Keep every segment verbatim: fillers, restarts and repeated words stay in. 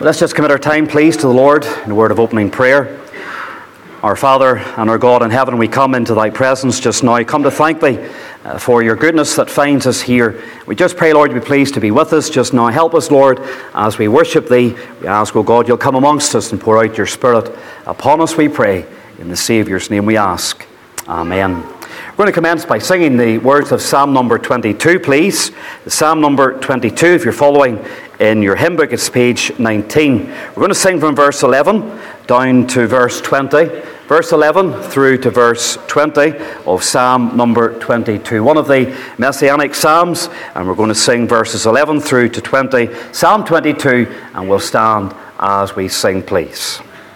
Let's just commit our time, please, to the Lord in a word of opening prayer. Our Father and our God in heaven, we come into thy presence just now. Come to thank thee uh, for your goodness that finds us here. We just pray, Lord, to be pleased to be with us just now. Help us, Lord, as we worship thee. We ask, O God, you'll come amongst us and pour out your Spirit upon us, we pray. In the Saviour's name we ask. Amen. We're going to commence by singing the words of Psalm number twenty-two, please. Psalm number twenty-two, if you're following in your hymn book, it's page nineteen. We're going to sing from verse eleven down to verse twenty. Verse eleven through to verse twenty of Psalm number twenty-two. One of the Messianic Psalms, and we're going to sing verses eleven through to twenty. Psalm twenty-two, and we'll stand as we sing, please.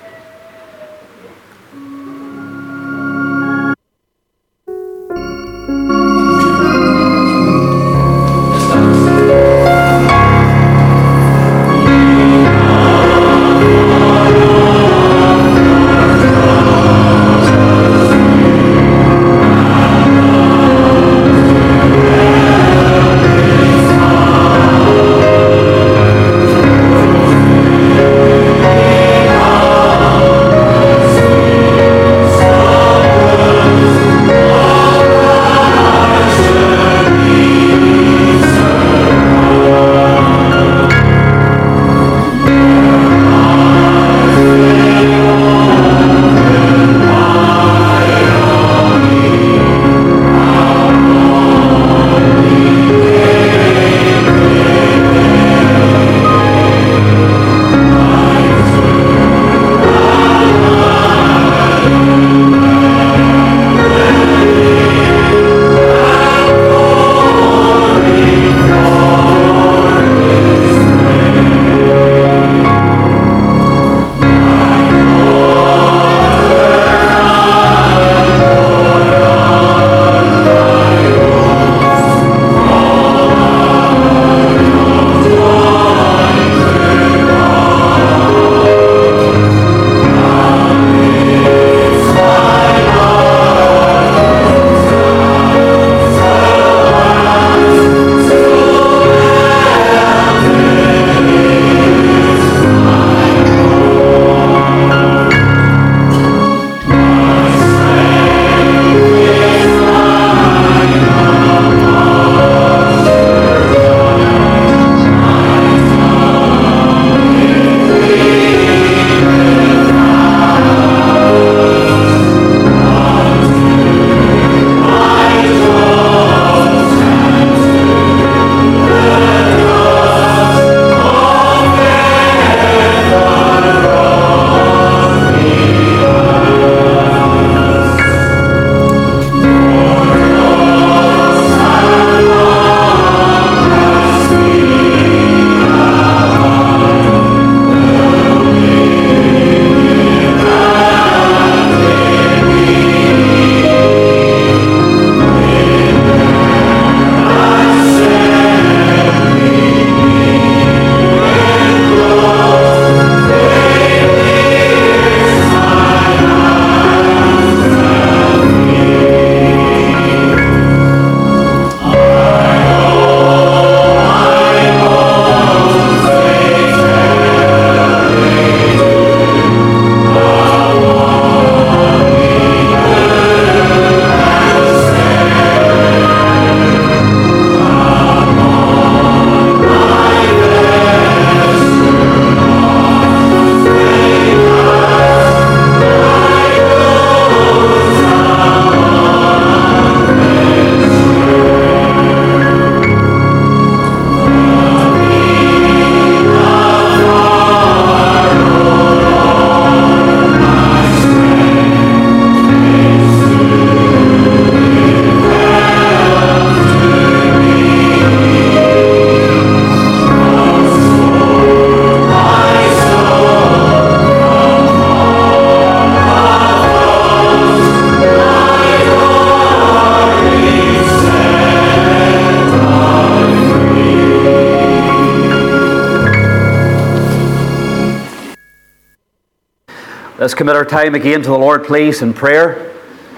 Let's commit our time again to the Lord, please, in prayer.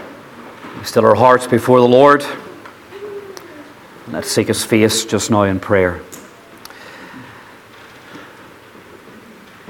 Still our hearts before the Lord. Let's seek His face just now in prayer.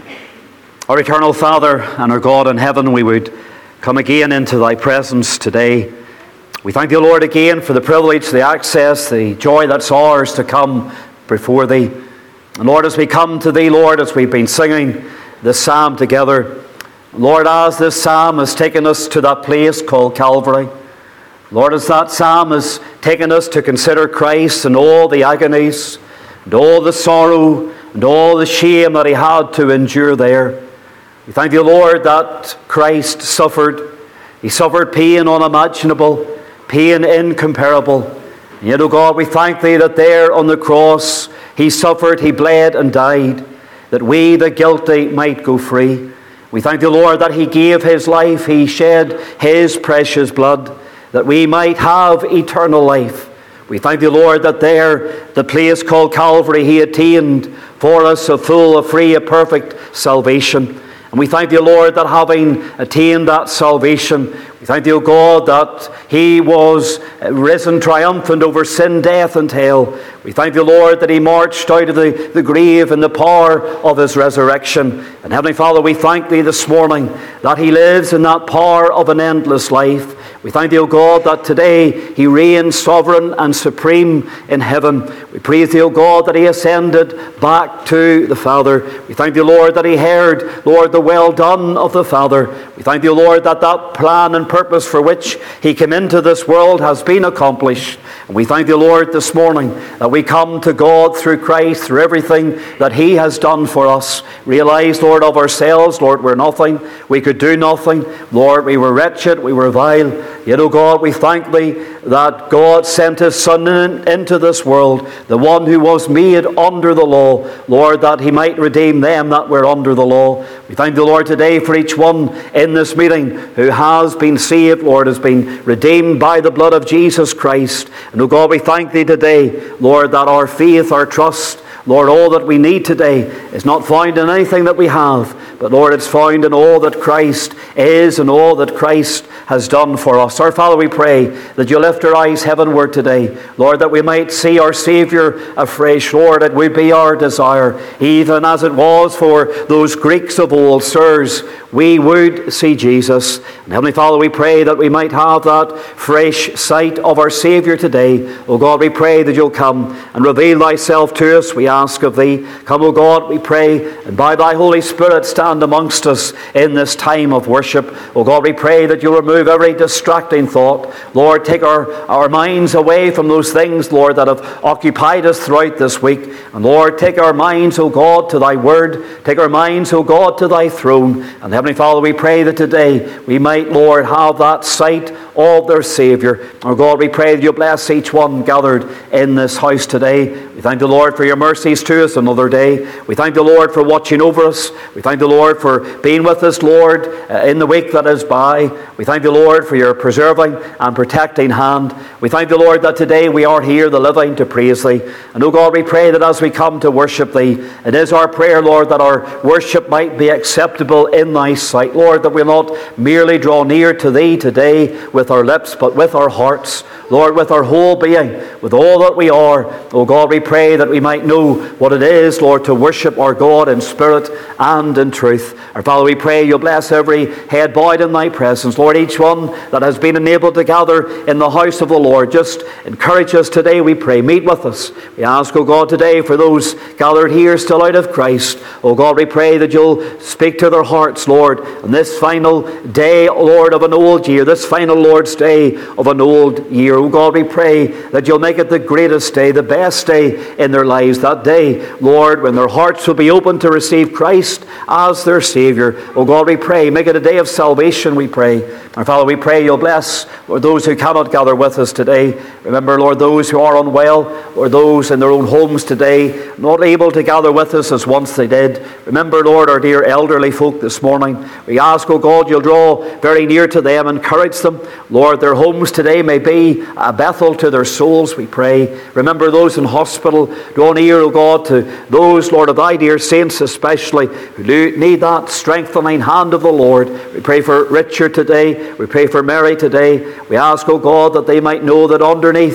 Our eternal Father and our God in heaven, we would come again into thy presence today. We thank thee, Lord, again for the privilege, the access, the joy that's ours to come before thee. And Lord, as we come to thee, Lord, as we've been singing this psalm together, Lord, as this psalm has taken us to that place called Calvary, Lord, as that psalm has taken us to consider Christ and all the agonies and all the sorrow and all the shame that he had to endure there, we thank you, Lord, that Christ suffered. He suffered pain unimaginable, pain incomparable. And yet, O God, we thank thee that there on the cross he suffered, he bled and died, that we, the guilty, might go free. We thank the Lord that he gave his life, he shed his precious blood, that we might have eternal life. We thank the Lord that there, the place called Calvary, he attained for us a full, a free, a perfect salvation. And we thank thee, Lord, that having attained that salvation, we thank thee, O God, that he was risen triumphant over sin, death, and hell. We thank thee, Lord, that he marched out of the, the grave in the power of his resurrection. And Heavenly Father, we thank thee this morning that he lives in that power of an endless life. We thank thee, O God, that today he reigns sovereign and supreme in heaven. We praise thee, O God, that he ascended back to the Father. We thank thee, Lord, that he heard, Lord, the well done of the Father. We thank thee, Lord, that that plan and purpose for which he came into this world has been accomplished. And we thank thee, Lord, this morning that we come to God through Christ, through everything that he has done for us. Realize, Lord, of ourselves, Lord, we're nothing. We could do nothing. Lord, we were wretched, we were vile. Yet, O God, we thank thee that God sent his Son in, into this world, the one who was made under the law, Lord, that he might redeem them that were under the law. We thank the Lord today for each one in this meeting who has been saved, Lord, has been redeemed by the blood of Jesus Christ. And, O God, we thank thee today, Lord, that our faith, our trust, Lord, all that we need today is not found in anything that we have, but Lord, it's found in all that Christ is and all that Christ has done for us. Our Father, we pray that you lift our eyes heavenward today, Lord, that we might see our Saviour afresh. Lord, it would be our desire, even as it was for those Greeks of old, sirs, we would see Jesus. And Heavenly Father, we pray that we might have that fresh sight of our Saviour today. O God, we pray that you'll come and reveal thyself to us, we ask of thee. Come, O God, we pray, and by thy Holy Spirit stand amongst us in this time of worship. O God, we pray that you'll remove every distracting thought. Lord, take our, our minds away from those things, Lord, that have occupied us throughout this week. And Lord, take our minds, O God, to thy word. Take our minds, O God, to thy throne. And Heavenly Father, we pray that today we might, Lord, have that sight of their Saviour. Our God, we pray that you bless each one gathered in this house today. We thank the Lord for your mercies to us another day. We thank the Lord for watching over us. We thank the Lord for being with us, Lord, uh, in the week that is by. We thank the Lord for your preserving and protecting hand. We thank the Lord that today we are here, the living, to praise thee. And, O God, we pray that as we come to worship thee, it is our prayer, Lord, that our worship might be acceptable in thy sight. Lord, that we'll not merely draw near to thee today with our lips, but with our hearts. Lord, with our whole being, with all that we are. O God, we pray that we might know what it is, Lord, to worship our God in spirit and in truth. Our Father, we pray you'll bless every head bowed in thy presence. Lord, each one that has been enabled to gather in the house of the Lord, just encourage us today, we pray. Meet with us. We ask, O God, today for those gathered here still out of Christ. O God, we pray that you'll speak to their hearts, Lord, on this final day, Lord, of an old year, this final Lord's day of an old year. O God, we pray that you'll make it the greatest day, the best day in their lives. That day, Lord, when their hearts will be open to receive Christ as their Saviour. O God, we pray, make it a day of salvation, we pray. Our Father, we pray you'll bless, Lord, those who cannot gather with us today. Remember, Lord, those who are unwell, or those in their own homes today, not able to gather with us as once they did. Remember, Lord, our dear elderly folk this morning. We ask, O God, you'll draw very near to them, encourage them. Lord, their homes today may be a Bethel to their souls, we pray. Remember those in hospital. Draw near, O God, to those, Lord, of thy dear saints especially, who need that strengthening hand of the Lord. We pray for Richard today. We pray for Mary today. We ask, O God, that they might know that underneath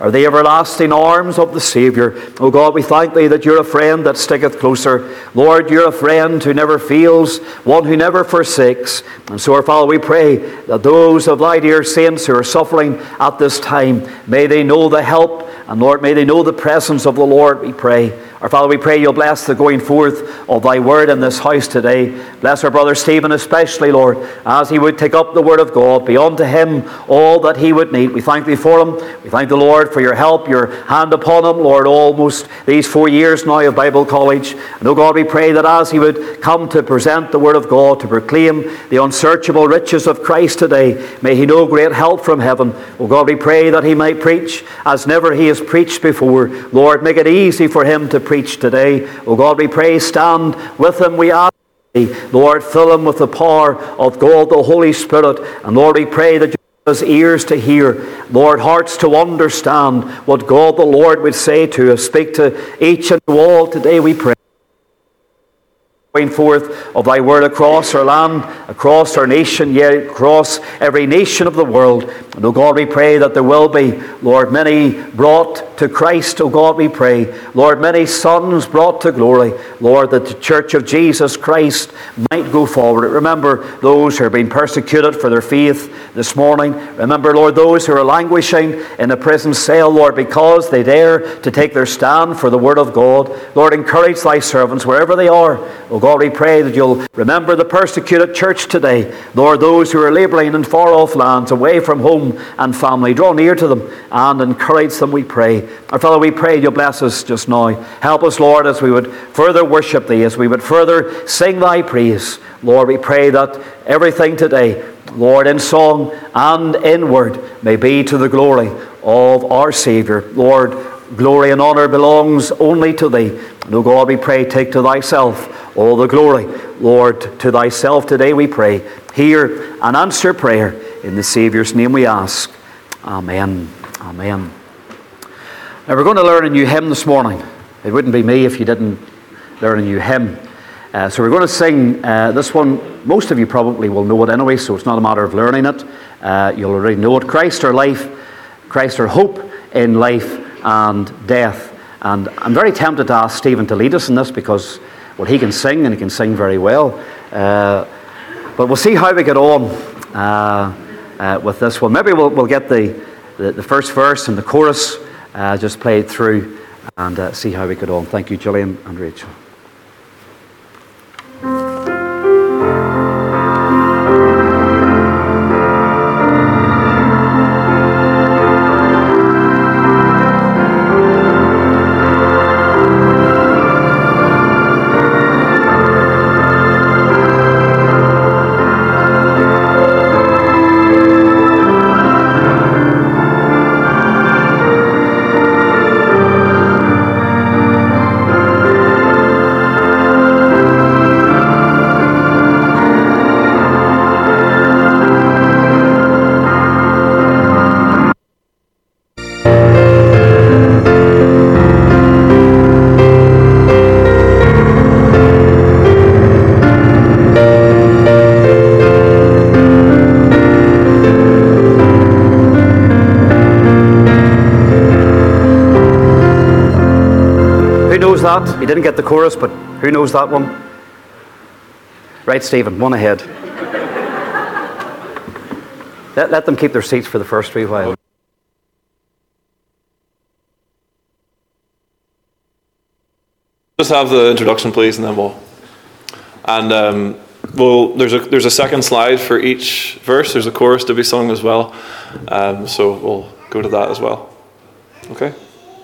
are the everlasting arms of the Saviour. O God, we thank Thee that You're a friend that sticketh closer. Lord, You're a friend who never fails, one who never forsakes. And so, our Father, we pray that those of Thy dear saints who are suffering at this time, may they know the help, and Lord, may they know the presence of the Lord, we pray. Our Father, we pray You'll bless the going forth of Thy word in this house today. Bless our brother Stephen especially, Lord, as he would take up the word of God. Be unto him all that he would need. We thank Thee for him. We thank the Lord for Your help, Your hand upon him, Lord, almost these four years now of Bible college. And, oh God, we pray that as he would come to present the word of God, to proclaim the unsearchable riches of Christ today, may he know great help from heaven. Oh God, we pray that he might preach as never he has preached before. Lord, make it easy for him to preach today. Oh God, we pray, stand with him, we ask Thee. Lord, fill him with the power of God, the Holy Spirit. And Lord, we pray that You give us ears to hear, Lord, hearts to understand what God the Lord would say to us. Speak to each and to all today, we pray. Going forth of Thy word across our land, across our nation, yet across every nation of the world. And, oh God, we pray that there will be, Lord, many brought to Christ, oh God, we pray. Lord, many sons brought to glory. Lord, that the church of Jesus Christ might go forward. Remember those who are being persecuted for their faith this morning. Remember, Lord, those who are languishing in a prison cell, Lord, because they dare to take their stand for the word of God. Lord, encourage Thy servants wherever they are. Oh God, we pray that You'll remember the persecuted church today. Lord, those who are labouring in far-off lands, away from home and family, draw near to them and encourage them, we pray. Our Father, we pray You'll bless us just now. Help us, Lord, as we would further worship Thee, as we would further sing Thy praise. Lord, we pray that everything today, Lord, in song and in word, may be to the glory of our Saviour. Lord, glory and honour belongs only to Thee. And, O God, we pray, take to Thyself all the glory. Lord, to Thyself today we pray. Hear and answer prayer. In the Saviour's name we ask. Amen. Amen. Now we're going to learn a new hymn this morning. It wouldn't be me if you didn't learn a new hymn. Uh, so we're going to sing uh, this one. Most of you probably will know it anyway, so it's not a matter of learning it. Uh, you'll already know it. Christ our life, Christ our hope in life and death. And I'm very tempted to ask Stephen to lead us in this because, well, he can sing and he can sing very well. Uh, but we'll see how we get on uh, uh, with this one. Maybe we'll, we'll get the, the, the first verse and the chorus uh, just played through and uh, see how we get on. Thank you, Gillian and Rachel. That. He didn't get the chorus, but who knows that one? Right, Stephen, one ahead. let, let them keep their seats for the first wee while. Just have the introduction, please, and then we'll. And um, we'll. There's a there's a second slide for each verse. There's a chorus to be sung as well. Um, so we'll go to that as well. Okay.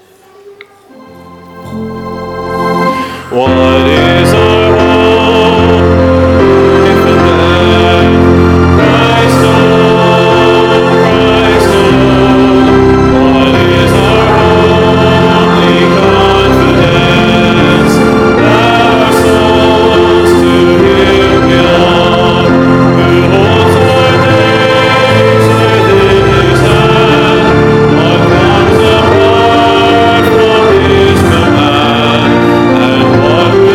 What is our hope, if in death, Christ alone, Christ alone? What is our only confidence? Our souls to Him belong, who holds our days within His hand. What comes apart from His command? And what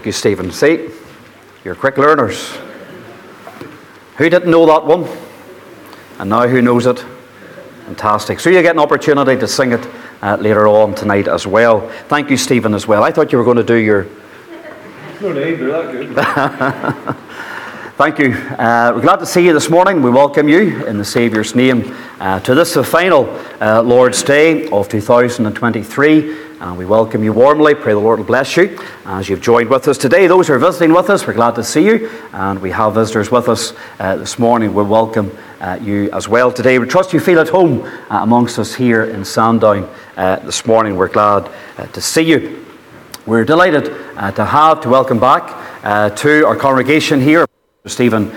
Thank you, Stephen. See, you're quick learners. Who didn't know that one? And now who knows it? Fantastic. So you get an opportunity to sing it uh, later on tonight as well. Thank you, Stephen, as well. I thought you were going to do your... No need, they're that good. Thank you. Uh, we're glad to see you this morning. We welcome you in the Saviour's name uh, to this, the final uh, Lord's Day of two thousand twenty-three. And we welcome you warmly. Pray the Lord will bless you as you've joined with us today. Those who are visiting with us, we're glad to see you. And we have visitors with us uh, this morning. We welcome uh, you as well today. We trust you feel at home uh, amongst us here in Sandown uh, this morning. We're glad uh, to see you. We're delighted uh, to have, to welcome back uh, to our congregation here, Stephen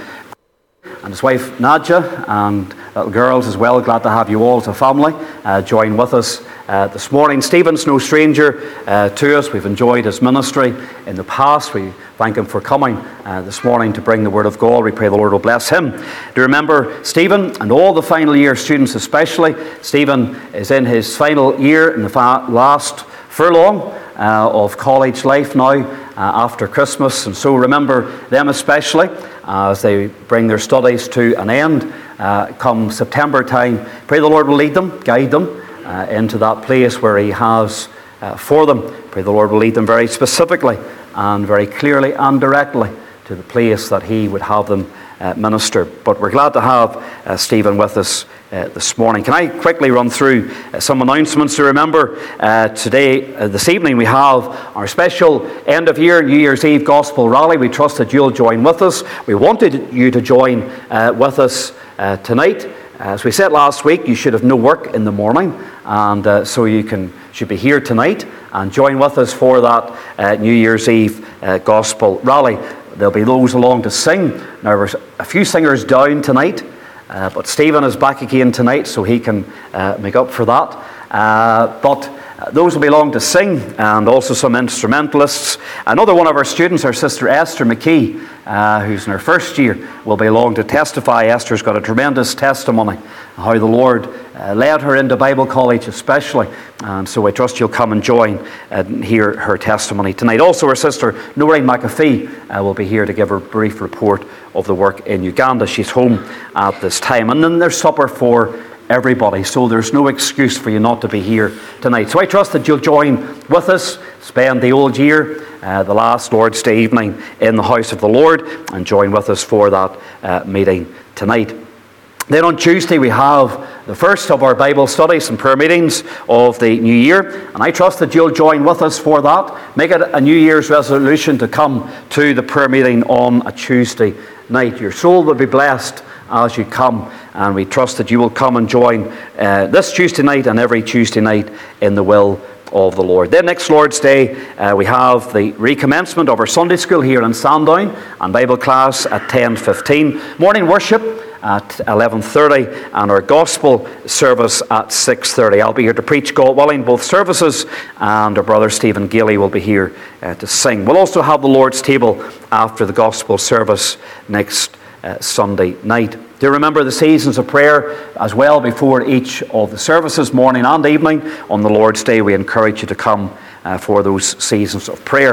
and his wife Nadja, and little girls as well. Glad to have you all as a family uh, join with us uh, this morning. Stephen's no stranger uh, to us. We've enjoyed his ministry in the past. We thank him for coming uh, this morning to bring the Word of God. We pray the Lord will bless him. Do you remember Stephen and all the final year students especially? Stephen is in his final year in the fa- last furlong Uh, of college life now uh, after Christmas, and so remember them especially uh, as they bring their studies to an end uh, come September time. Pray the Lord will lead them, guide them uh, into that place where He has uh, for them. Pray the Lord will lead them very specifically and very clearly and directly to the place that He would have them uh, minister. But we're glad to have uh, Stephen with us Uh, this morning. Can I quickly run through uh, some announcements to remember? Uh, today, uh, this evening, we have our special end of year, New Year's Eve Gospel Rally. We trust that you'll join with us. We wanted you to join uh, with us uh, tonight. As we said last week, you should have no work in the morning, and uh, so you can should be here tonight and join with us for that uh, New Year's Eve uh, Gospel Rally. There'll be those along to sing. Now, there's a few singers down tonight. Uh, but Stephen is back again tonight, so he can uh, make up for that. Uh, but uh, those will be along to sing, and also some instrumentalists. Another one of our students, our sister Esther McKee, uh, who's in her first year, will be along to testify. Esther's got a tremendous testimony, how the Lord uh, led her into Bible college especially. And so I trust you'll come and join and hear her testimony tonight. Also, our sister Noreen McAfee uh, will be here to give her a brief report of the work in Uganda. She's home at this time. And then there's supper for everybody, so there's no excuse for you not to be here tonight. So I trust that you'll join with us, spend the old year, uh, the last Lord's Day evening in the house of the Lord, and join with us for that uh, meeting tonight. Then on Tuesday we have the first of our Bible studies and prayer meetings of the new year, and I trust that you'll join with us for that. Make it a New Year's resolution to come to the prayer meeting on a Tuesday night. Your soul will be blessed as you come, and we trust that you will come and join uh, this Tuesday night and every Tuesday night in the will of the Lord. Then next Lord's Day uh, we have the recommencement of our Sunday school here in Sandown and Bible class at ten fifteen. Morning worship at eleven thirty, and our gospel service at six thirty. I'll be here to preach, God willing, both services, and our brother Stephen Gilly will be here uh, to sing. We'll also have the Lord's table after the gospel service next uh, Sunday night. Do you remember the seasons of prayer as well before each of the services, morning and evening? On the Lord's Day, we encourage you to come uh, for those seasons of prayer.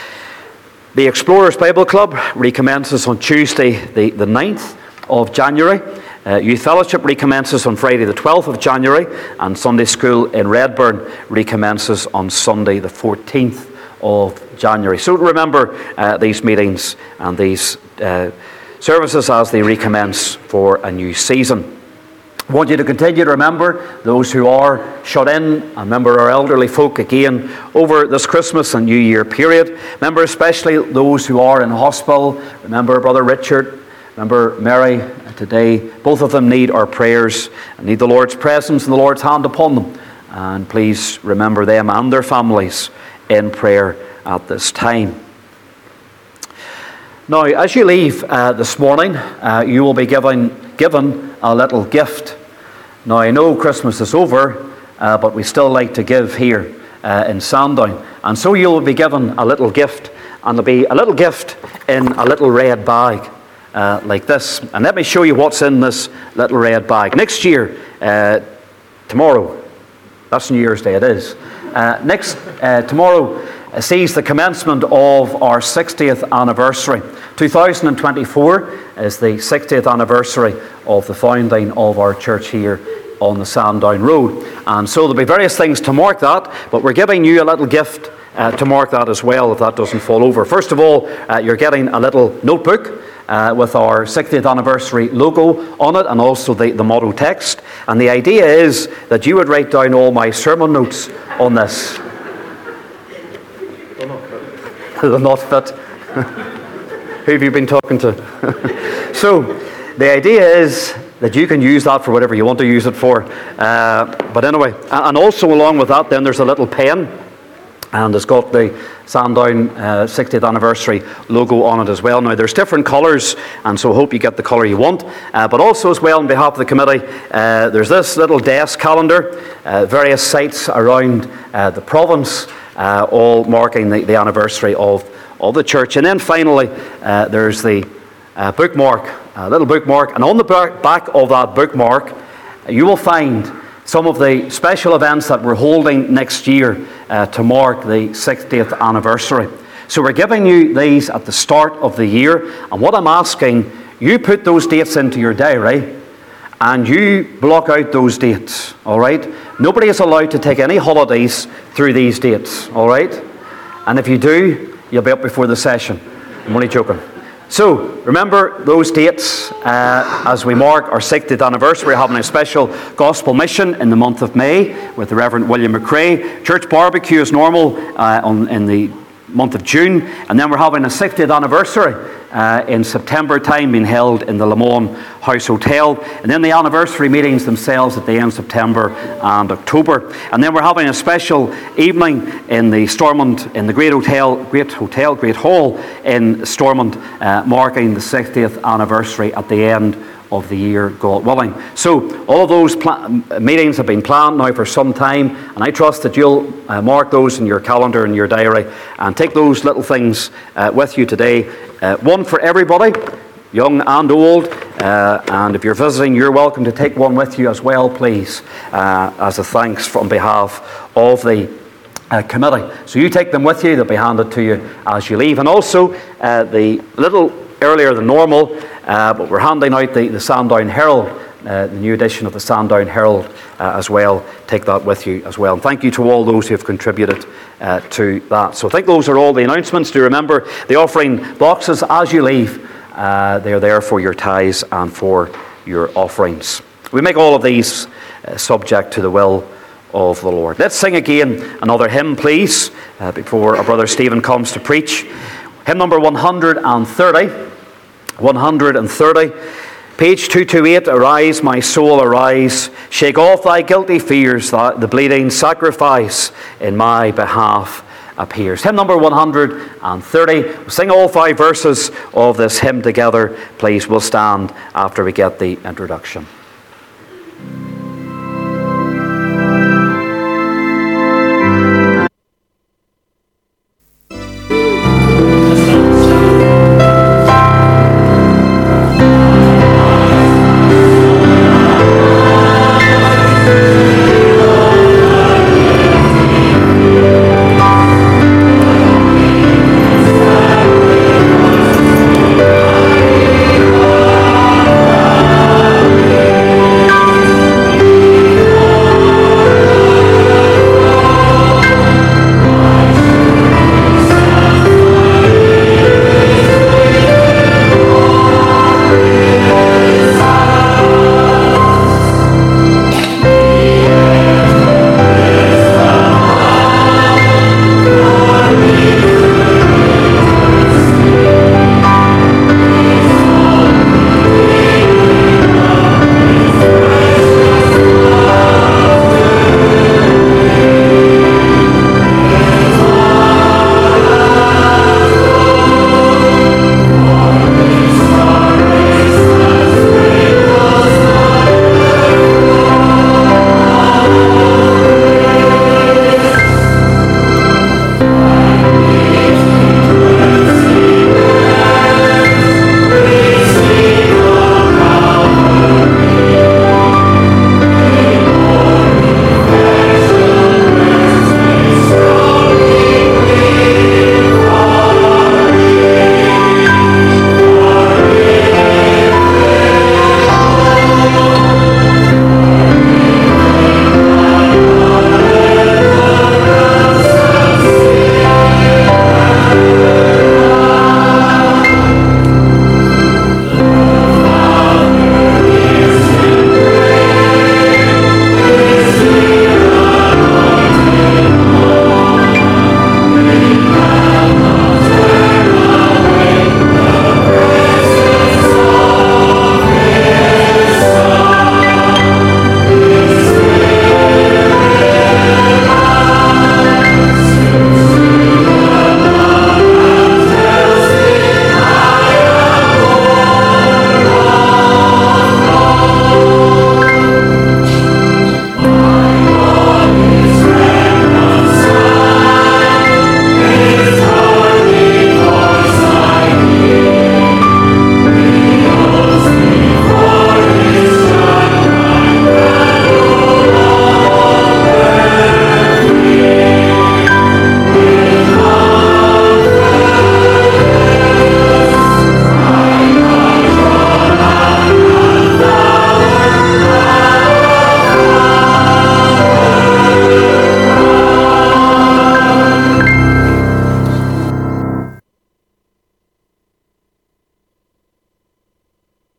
The Explorers Bible Club recommences on Tuesday the, the ninth of January. Uh, Youth Fellowship recommences on Friday the twelfth of January, and Sunday School in Redburn recommences on Sunday the fourteenth of January. So remember uh, these meetings and these uh, services as they recommence for a new season. I want you to continue to remember those who are shut in, and remember our elderly folk again over this Christmas and New Year period. Remember especially those who are in hospital. Remember Brother Richard, remember Mary today. Both of them need our prayers and need the Lord's presence and the Lord's hand upon them. And please remember them and their families in prayer at this time. Now, as you leave uh, this morning, uh, you will be given, given a little gift. Now, I know Christmas is over, uh, but we still like to give here uh, in Sandown. And so you will be given a little gift, and there'll be a little gift in a little red bag uh, like this. And let me show you what's in this little red bag. Next year, uh, tomorrow, that's New Year's Day, it is. Uh, next, uh, tomorrow, sees the commencement of our sixtieth anniversary. two thousand twenty-four is the sixtieth anniversary of the founding of our church here on the Sandown Road. And so there'll be various things to mark that, but we're giving you a little gift uh, to mark that as well, if that doesn't fall over. First of all, uh, you're getting a little notebook uh, with our sixtieth anniversary logo on it, and also the, the motto text. And the idea is that you would write down all my sermon notes on this. They'll not fit. Who have you been talking to? So, the idea is that you can use that for whatever you want to use it for. Uh, but anyway, and also along with that, then there's a little pen, and it's got the Sandown uh, sixtieth anniversary logo on it as well. Now, there's different colours, and so I hope you get the colour you want. Uh, but also as well, on behalf of the committee, uh, there's this little desk calendar, uh, various sites around uh, the province, uh, all marking the, the anniversary of, of the church. And then finally, uh, there's the uh, bookmark, a little bookmark. And on the back of that bookmark, you will find some of the special events that we're holding next year uh, to mark the sixtieth anniversary. So we're giving you these at the start of the year, and what I'm asking, you put those dates into your diary and you block out those dates, all right? Nobody is allowed to take any holidays through these dates, all right? And if you do, you'll be up before the session. I'm only joking. So, remember those dates uh, as we mark our sixtieth anniversary. We're having a special gospel mission in the month of May with the Reverend William McRae. Church barbecue as normal uh, on, in the month of June. And then we're having a sixtieth anniversary uh, in September time, being held in the Le Mans House Hotel. And then the anniversary meetings themselves at the end of September and October. And then we're having a special evening in the Stormont, in the Great Hotel, Great Hotel, Great Hall in Stormont, uh, marking the sixtieth anniversary at the end of the year, God willing. So all of those pla- meetings have been planned now for some time, and I trust that you'll uh, mark those in your calendar and your diary and take those little things uh, with you today. Uh, one for everybody, young and old, uh, and if you're visiting, you're welcome to take one with you as well, please, uh, as a thanks on behalf of the uh, committee. So you take them with you, they'll be handed to you as you leave. And also, uh, the little earlier than normal, uh, but we're handing out the, the Sandown Herald, uh, the new edition of the Sandown Herald uh, as well. Take that with you as well. And thank you to all those who have contributed uh, to that. So I think those are all the announcements. Do remember the offering boxes as you leave. Uh, they're there for your tithes and for your offerings. We make all of these uh, subject to the will of the Lord. Let's sing again another hymn, please, uh, before our brother Stephen comes to preach. Hymn number one hundred thirty. one hundred thirty. Page two twenty-eight. Arise, my soul, arise. Shake off thy guilty fears. The bleeding sacrifice in my behalf appears. Hymn number one hundred thirty. We'll sing all five verses of this hymn together. Please, we'll stand after we get the introduction. Yeah.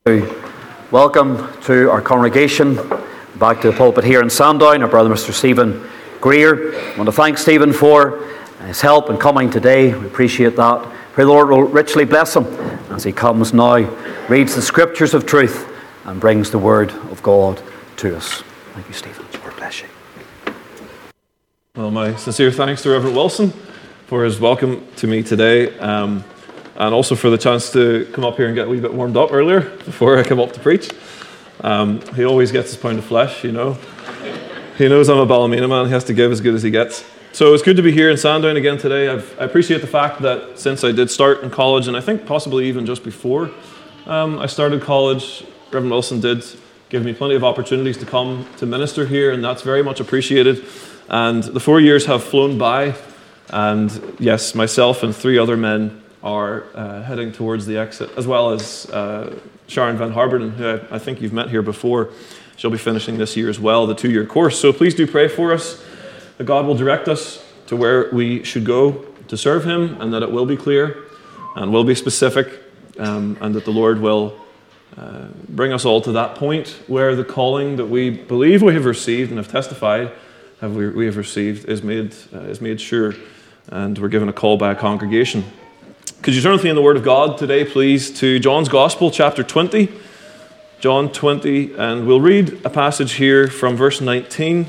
Welcome to our congregation, back to the pulpit here in Sandown, our brother Mister Stephen Greer. I want to thank Stephen for his help in coming today. We appreciate that. Pray the Lord will richly bless him as he comes now, reads the scriptures of truth and brings the word of God to us. Thank you, Stephen. Lord bless you. Well, my sincere thanks to Reverend Wilson for his welcome to me today, um, and also for the chance to come up here and get a wee bit warmed up earlier before I come up to preach. Um, he always gets his pound of flesh, you know. He knows I'm a Ballymena man. He has to give as good as he gets. So it's good to be here in Sandown again today. I've, I appreciate the fact that since I did start in college, and I think possibly even just before um, I started college, Reverend Wilson did give me plenty of opportunities to come to minister here, and that's very much appreciated. And the four years have flown by, and yes, myself and three other men are uh, heading towards the exit, as well as uh, Sharon Van Harberden, who I, I think you've met here before. She'll be finishing this year as well, the two-year course. So please do pray for us, that God will direct us to where we should go to serve Him, and that it will be clear and will be specific, um, and that the Lord will uh, bring us all to that point where the calling that we believe we have received and have testified have we, we have received is made uh, is made sure, and we're given a call by a congregation. Could you turn with me in the Word of God today, please, to John's Gospel, chapter twenty. John twenty, and we'll read a passage here from verse nineteen.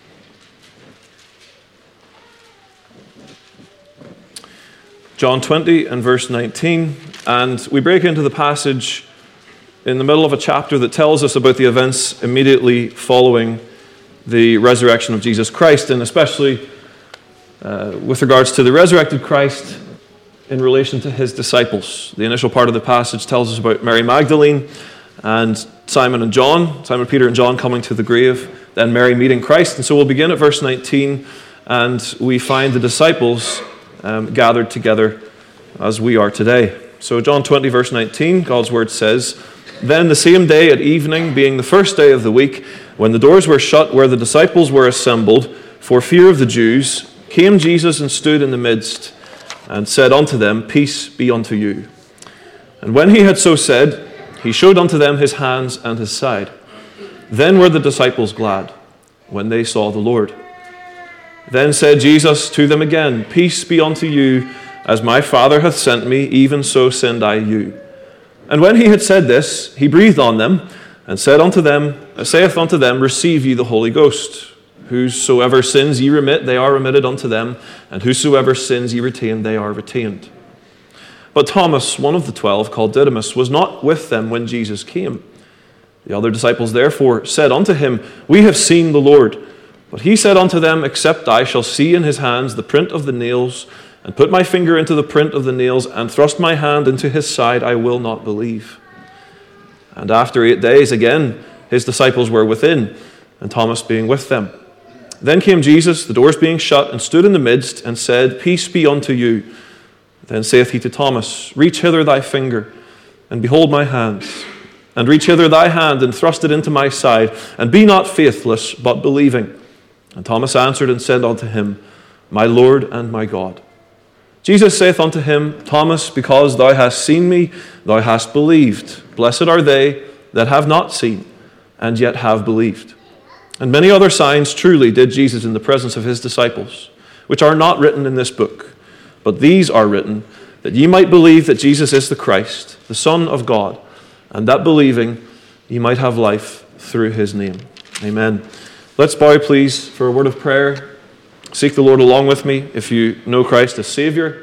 John twenty and verse nineteen, and we break into the passage in the middle of a chapter that tells us about the events immediately following the resurrection of Jesus Christ, and especially uh, with regards to the resurrected Christ in relation to his disciples. The initial part of the passage tells us about Mary Magdalene and Simon and John, Simon, Peter, and John coming to the grave, then Mary meeting Christ. And so we'll begin at verse nineteen, and we find the disciples um, gathered together as we are today. So John twenty, verse nineteen, God's word says, "Then the same day at evening, being the first day of the week, when the doors were shut where the disciples were assembled, for fear of the Jews, came Jesus and stood in the midst, and said unto them, Peace be unto you. And when he had so said, he showed unto them his hands and his side. Then were the disciples glad, when they saw the Lord. Then said Jesus to them again, Peace be unto you, as my Father hath sent me, even so send I you. And when he had said this, he breathed on them, and said unto them, saith unto them, Receive ye the Holy Ghost. Whosoever sins ye remit, they are remitted unto them, and whosoever sins ye retain, they are retained. But Thomas, one of the twelve, called Didymus, was not with them when Jesus came. The other disciples therefore said unto him, We have seen the Lord. But he said unto them, Except I shall see in his hands the print of the nails, and put my finger into the print of the nails, and thrust my hand into his side, I will not believe. And after eight days again his disciples were within, and Thomas being with them. Then came Jesus, the doors being shut, and stood in the midst, and said, Peace be unto you. Then saith he to Thomas, Reach hither thy finger, and behold my hands. And reach hither thy hand, and thrust it into my side, and be not faithless, but believing. And Thomas answered and said unto him, My Lord and my God. Jesus saith unto him, Thomas, because thou hast seen me, thou hast believed. Blessed are they that have not seen, and yet have believed. And many other signs truly did Jesus in the presence of his disciples, which are not written in this book. But these are written, that ye might believe that Jesus is the Christ, the Son of God, and that believing ye might have life through his name. Amen. Let's bow, please, for a word of prayer. Seek the Lord along with me if you know Christ as Savior,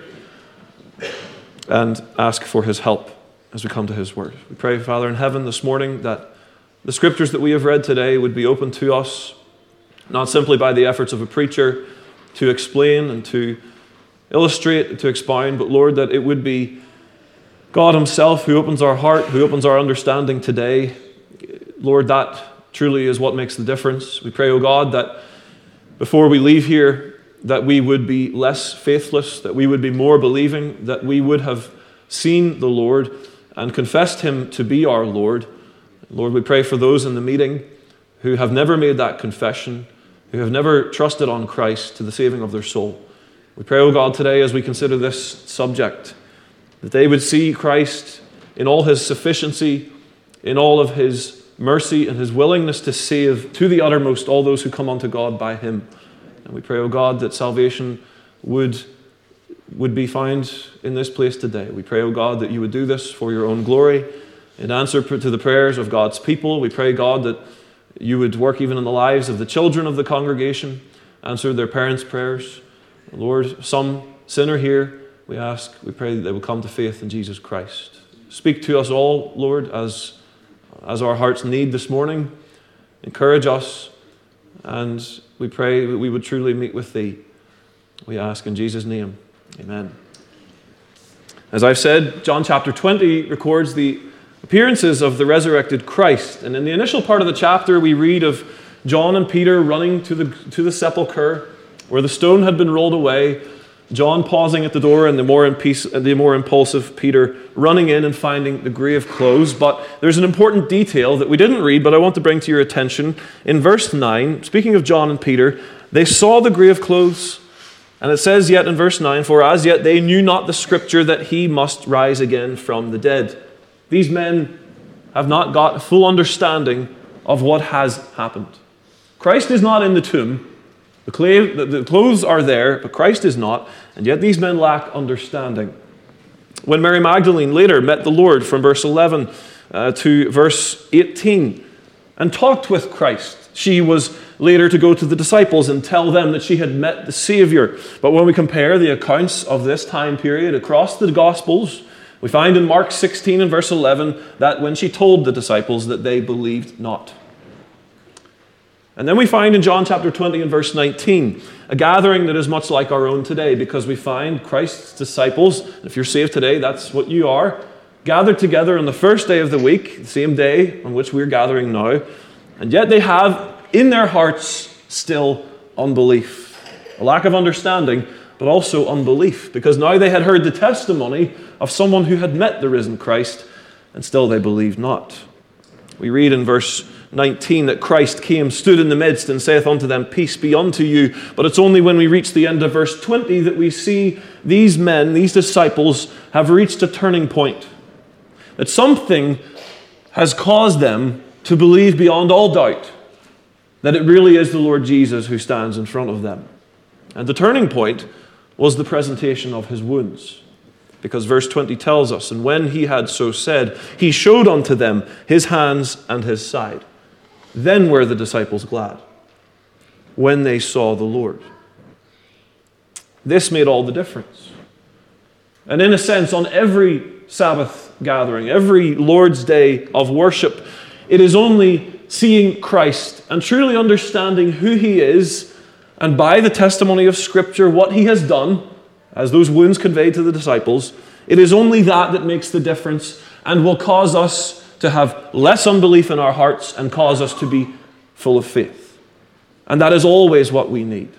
and ask for his help as we come to his word. We pray, Father in heaven, this morning that the scriptures that we have read today would be open to us, not simply by the efforts of a preacher to explain and to illustrate and to expound, but Lord, that it would be God himself who opens our heart, who opens our understanding today. Lord, that truly is what makes the difference. We pray, O God, that before we leave here, that we would be less faithless, that we would be more believing, that we would have seen the Lord and confessed him to be our Lord. Lord, we pray for those in the meeting who have never made that confession, who have never trusted on Christ to the saving of their soul. We pray, O God, today as we consider this subject, that they would see Christ in all his sufficiency, in all of his mercy and his willingness to save to the uttermost all those who come unto God by him. And we pray, O God, that salvation would, would be found in this place today. We pray, O God, that you would do this for your own glory. In answer to the prayers of God's people, we pray, God, that you would work even in the lives of the children of the congregation, answer their parents' prayers. Lord, some sinner here, we ask, we pray that they will come to faith in Jesus Christ. Speak to us all, Lord, as, as our hearts need this morning. Encourage us, and we pray that we would truly meet with thee. We ask in Jesus' name. Amen. As I've said, John chapter twenty records the appearances of the resurrected Christ. And in the initial part of the chapter, we read of John and Peter running to the, to the sepulchre where the stone had been rolled away, John pausing at the door, and the more, impeace, the more impulsive Peter running in and finding the grave closed. But there's an important detail that we didn't read, but I want to bring to your attention. In verse nine, speaking of John and Peter, they saw the grave closed, and it says yet in verse nine, for as yet they knew not the scripture that he must rise again from the dead. These men have not got a full understanding of what has happened. Christ is not in the tomb. The, clay, the, the clothes are there, but Christ is not, and yet these men lack understanding. When Mary Magdalene later met the Lord from verse eleven uh, to verse eighteen and talked with Christ, she was later to go to the disciples and tell them that she had met the Savior. But when we compare the accounts of this time period across the Gospels, we find in Mark sixteen and verse eleven that when she told the disciples that they believed not. And then we find in John chapter twenty and verse nineteen a gathering that is much like our own today, because we find Christ's disciples, if you're saved today, that's what you are, gathered together on the first day of the week, the same day on which we're gathering now, and yet they have in their hearts still unbelief, a lack of understanding, but also unbelief, because now they had heard the testimony of someone who had met the risen Christ, and still they believed not. We read in verse nineteen that Christ came, stood in the midst, and saith unto them, peace be unto you. But it's only when we reach the end of verse twenty that we see these men, these disciples, have reached a turning point. That something has caused them to believe beyond all doubt that it really is the Lord Jesus who stands in front of them. And the turning point was the presentation of his wounds. Because verse twenty tells us, and when he had so said, he showed unto them his hands and his side. Then were the disciples glad, when they saw the Lord. This made all the difference. And in a sense, on every Sabbath gathering, every Lord's Day of worship, it is only seeing Christ and truly understanding who he is, and by the testimony of Scripture, what he has done, as those wounds conveyed to the disciples, it is only that that makes the difference and will cause us to have less unbelief in our hearts and cause us to be full of faith. And that is always what we need.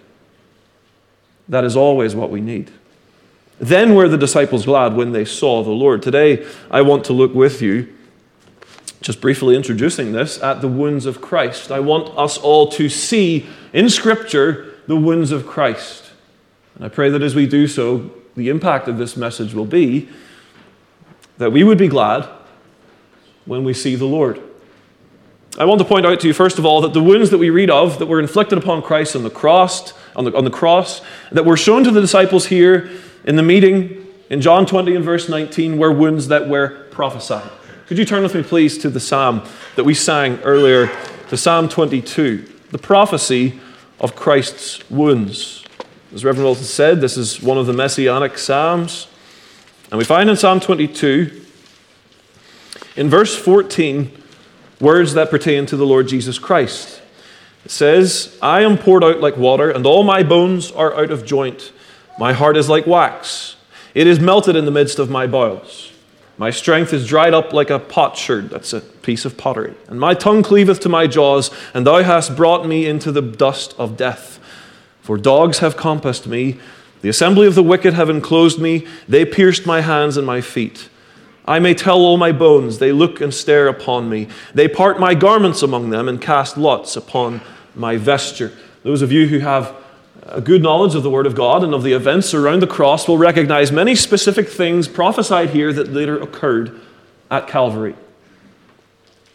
That is always what we need. Then were the disciples glad when they saw the Lord. Today, I want to look with you, just briefly introducing this, at the wounds of Christ. I want us all to see in Scripture the wounds of Christ. And I pray that as we do so, the impact of this message will be that we would be glad when we see the Lord. I want to point out to you, first of all, that the wounds that we read of, that were inflicted upon Christ on the cross, on the, on the cross, that were shown to the disciples here in the meeting in John twenty and verse nineteen, were wounds that were prophesied. Could you turn with me, please, to the psalm that we sang earlier, to Psalm twenty-two, the prophecy of Christ's wounds. As Reverend Wilson said, this is one of the messianic psalms. And we find in Psalm twenty-two, in verse fourteen, words that pertain to the Lord Jesus Christ. It says, I am poured out like water, and all my bones are out of joint. My heart is like wax. It is melted in the midst of my bowels. My strength is dried up like a potsherd, that's a piece of pottery. And my tongue cleaveth to my jaws, and thou hast brought me into the dust of death. For dogs have compassed me, the assembly of the wicked have enclosed me, they pierced my hands and my feet. I may tell all my bones, they look and stare upon me. They part my garments among them and cast lots upon my vesture. Those of you who have a good knowledge of the Word of God and of the events around the cross will recognize many specific things prophesied here that later occurred at Calvary.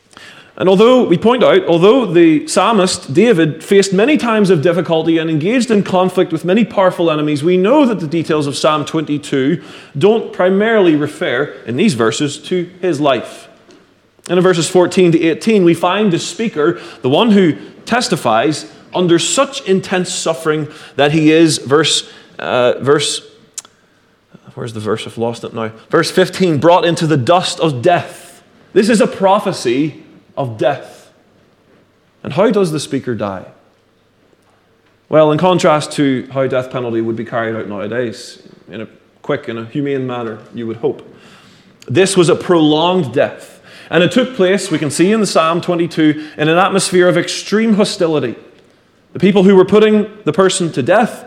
And although, we point out, although the psalmist, David, faced many times of difficulty and engaged in conflict with many powerful enemies, we know that the details of Psalm twenty-two don't primarily refer, in these verses, to his life. And in verses fourteen to eighteen, we find the speaker, the one who testifies, under such intense suffering that he is, verse, uh, verse, where's the verse? I've lost it now. Verse fifteen, brought into the dust of death. This is a prophecy of death. And how does the speaker die? Well, in contrast to how death penalty would be carried out nowadays, in a quick and a humane manner, you would hope. This was a prolonged death. And it took place, we can see in the Psalm twenty-two, in an atmosphere of extreme hostility. The people who were putting the person to death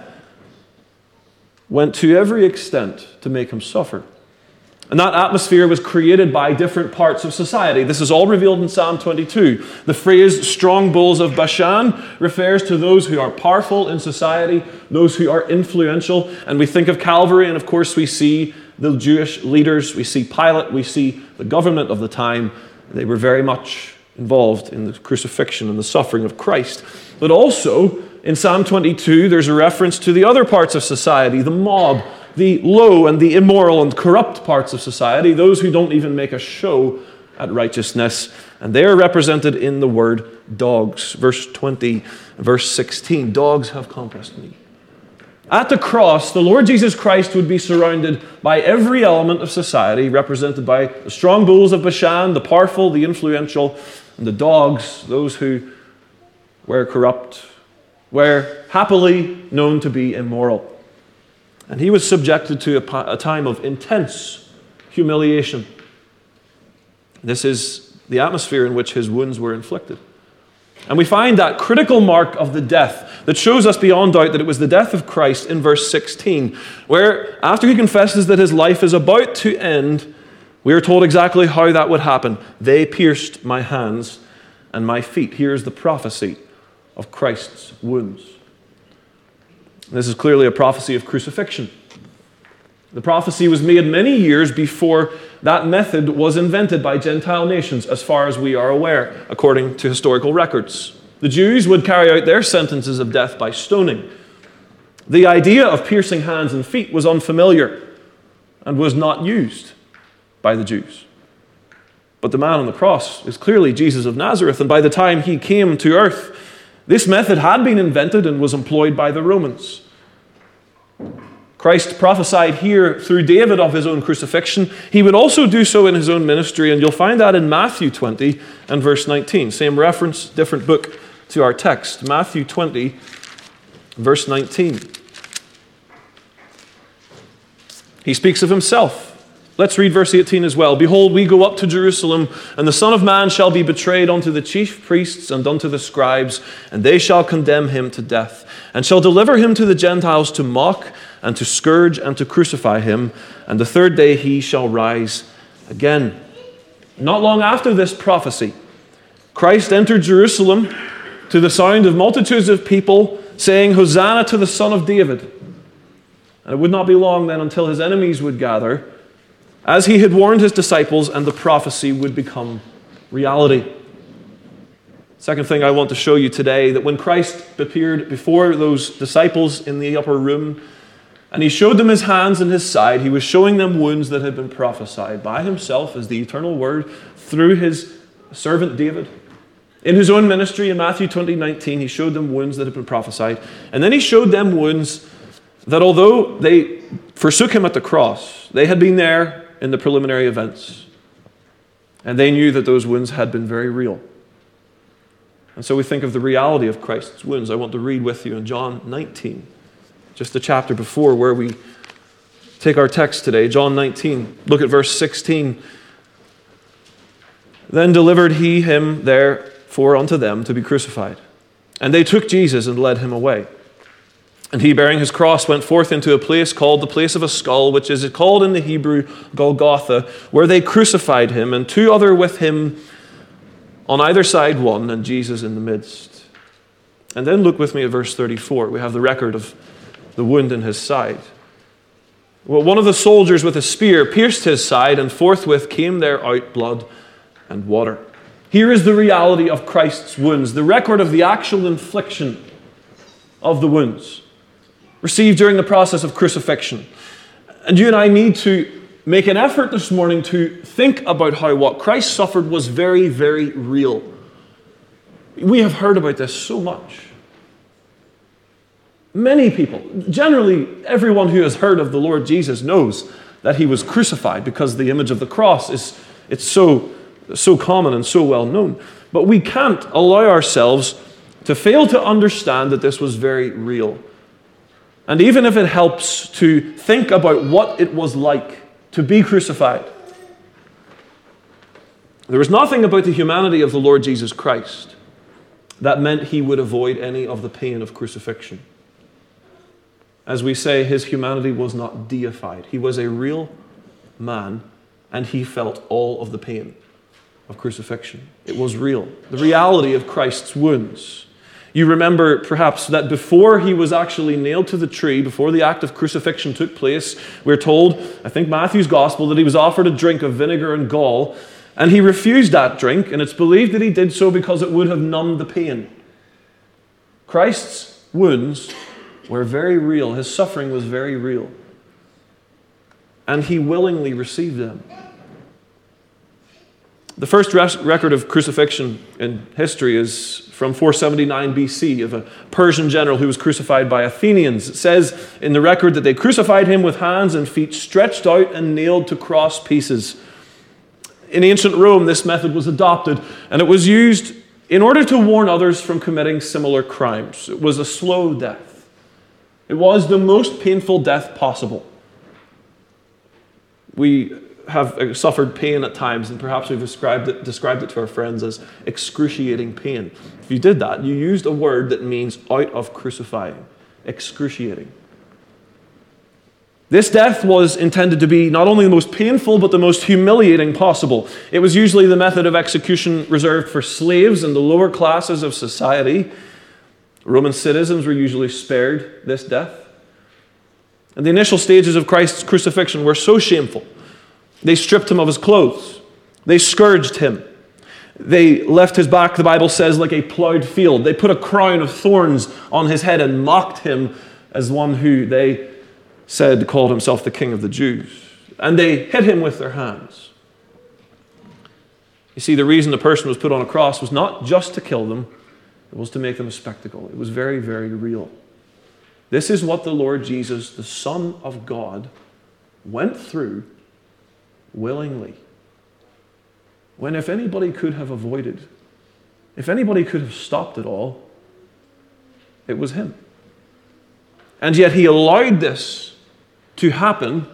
went to every extent to make him suffer. And that atmosphere was created by different parts of society. This is all revealed in Psalm twenty-two. The phrase strong bulls of Bashan refers to those who are powerful in society, those who are influential. And we think of Calvary, and of course we see the Jewish leaders, we see Pilate, we see the government of the time. They were very much involved in the crucifixion and the suffering of Christ. But also, in Psalm twenty-two, there's a reference to the other parts of society, the mob, the low and the immoral and corrupt parts of society, those who don't even make a show at righteousness. And they are represented in the word dogs. Verse twenty, verse sixteen, dogs have compassed me. At the cross, the Lord Jesus Christ would be surrounded by every element of society, represented by the strong bulls of Bashan, the powerful, the influential, and the dogs, those who were corrupt, were happily known to be immoral. And he was subjected to a, a time of intense humiliation. This is the atmosphere in which his wounds were inflicted. And we find that critical mark of the death that shows us beyond doubt that it was the death of Christ in verse sixteen, where after he confesses that his life is about to end, we are told exactly how that would happen. They pierced my hands and my feet. Here's the prophecy of Christ's wounds. This is clearly a prophecy of crucifixion. The prophecy was made many years before that method was invented by Gentile nations, as far as we are aware, according to historical records. The Jews would carry out their sentences of death by stoning. The idea of piercing hands and feet was unfamiliar and was not used by the Jews. But the man on the cross is clearly Jesus of Nazareth, and by the time he came to earth, this method had been invented and was employed by the Romans. Christ prophesied here through David of his own crucifixion. He would also do so in his own ministry, and you'll find that in Matthew twenty and verse nineteen. Same reference, different book to our text. Matthew twenty, verse nineteen. He speaks of himself. Let's read verse eighteen as well. Behold, we go up to Jerusalem, and the Son of Man shall be betrayed unto the chief priests and unto the scribes, and they shall condemn him to death, and shall deliver him to the Gentiles to mock, and to scourge, and to crucify him, and the third day he shall rise again. Not long after this prophecy, Christ entered Jerusalem to the sound of multitudes of people saying, Hosanna to the Son of David. And it would not be long then until his enemies would gather, as he had warned his disciples, and the prophecy would become reality. Second thing I want to show you today, that when Christ appeared before those disciples in the upper room, and he showed them his hands and his side, he was showing them wounds that had been prophesied by himself as the eternal word through his servant David. In his own ministry in Matthew twenty, nineteen, he showed them wounds that had been prophesied. And then he showed them wounds that although they forsook him at the cross, they had been there in the preliminary events. And they knew that those wounds had been very real. And so we think of the reality of Christ's wounds. I want to read with you in John nineteen, just the chapter before where we take our text today. John nineteen, look at verse sixteen. Then delivered he him therefore unto them to be crucified. And they took Jesus and led him away. And he, bearing his cross, went forth into a place called the place of a skull, which is called in the Hebrew Golgotha, where they crucified him, and two other with him, on either side one, and Jesus in the midst. And then look with me at verse thirty-four. We have the record of the wound in his side. Well, one of the soldiers with a spear pierced his side, and forthwith came there out blood and water. Here is the reality of Christ's wounds, the record of the actual infliction of the wounds received during the process of crucifixion. And you and I need to make an effort this morning to think about how what Christ suffered was very, very real. We have heard about this so much. Many people, generally everyone who has heard of the Lord Jesus knows that he was crucified because the image of the cross is it's so, so common and so well known. But we can't allow ourselves to fail to understand that this was very real. And even if it helps to think about what it was like to be crucified, there was nothing about the humanity of the Lord Jesus Christ that meant he would avoid any of the pain of crucifixion. As we say, his humanity was not deified. He was a real man, and he felt all of the pain of crucifixion. It was real. The reality of Christ's wounds. You remember perhaps that before he was actually nailed to the tree, before the act of crucifixion took place, we're told, I think Matthew's gospel, that he was offered a drink of vinegar and gall, and he refused that drink, and it's believed that he did so because it would have numbed the pain. Christ's wounds were very real. His suffering was very real. And he willingly received them. The first res- record of crucifixion in history is from four seventy-nine B C of a Persian general who was crucified by Athenians. It says in the record that they crucified him with hands and feet stretched out and nailed to cross pieces. In ancient Rome, this method was adopted, and it was used in order to warn others from committing similar crimes. It was a slow death. It was the most painful death possible. We have suffered pain at times, and perhaps we've described it, described it to our friends as excruciating pain. If you did that, you used a word that means out of crucifying, excruciating. This death was intended to be not only the most painful, but the most humiliating possible. It was usually the method of execution reserved for slaves and the lower classes of society. Roman citizens were usually spared this death. And the initial stages of Christ's crucifixion were so shameful. They stripped him of his clothes. They scourged him. They left his back, the Bible says, like a plowed field. They put a crown of thorns on his head and mocked him as one who they said called himself the King of the Jews. And they hit him with their hands. You see, the reason the person was put on a cross was not just to kill them, it was to make them a spectacle. It was very, very real. This is what the Lord Jesus, the Son of God, went through willingly. When if anybody could have avoided, if anybody could have stopped it all, it was him. And yet he allowed this to happen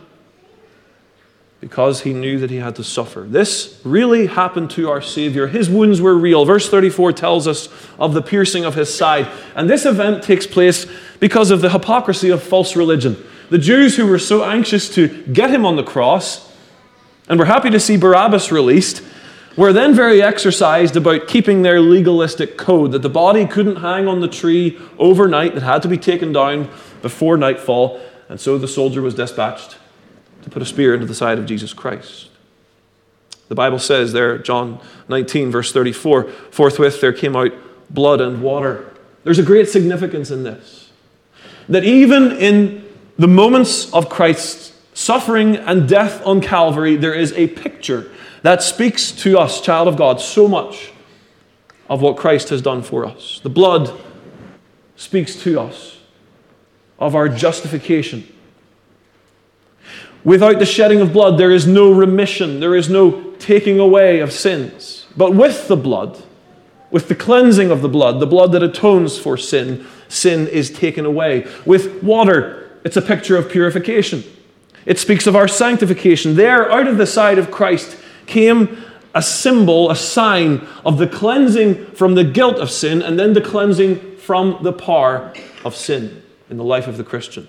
because he knew that he had to suffer. This really happened to our Savior. His wounds were real. Verse thirty-four tells us of the piercing of his side. And this event takes place because of the hypocrisy of false religion. The Jews who were so anxious to get him on the cross and were happy to see Barabbas released were then very exercised about keeping their legalistic code, that the body couldn't hang on the tree overnight, it had to be taken down before nightfall, and so the soldier was dispatched to put a spear into the side of Jesus Christ. The Bible says there, John nineteen, verse thirty-four, forthwith there came out blood and water. There's a great significance in this, that even in the moments of Christ's suffering and death on Calvary, there is a picture that speaks to us, child of God, so much of what Christ has done for us. The blood speaks to us of our justification. Without the shedding of blood, there is no remission, there is no taking away of sins. But with the blood, with the cleansing of the blood, the blood that atones for sin, sin is taken away. With water, it's a picture of purification. It speaks of our sanctification. There, out of the side of Christ, came a symbol, a sign of the cleansing from the guilt of sin and then the cleansing from the power of sin in the life of the Christian.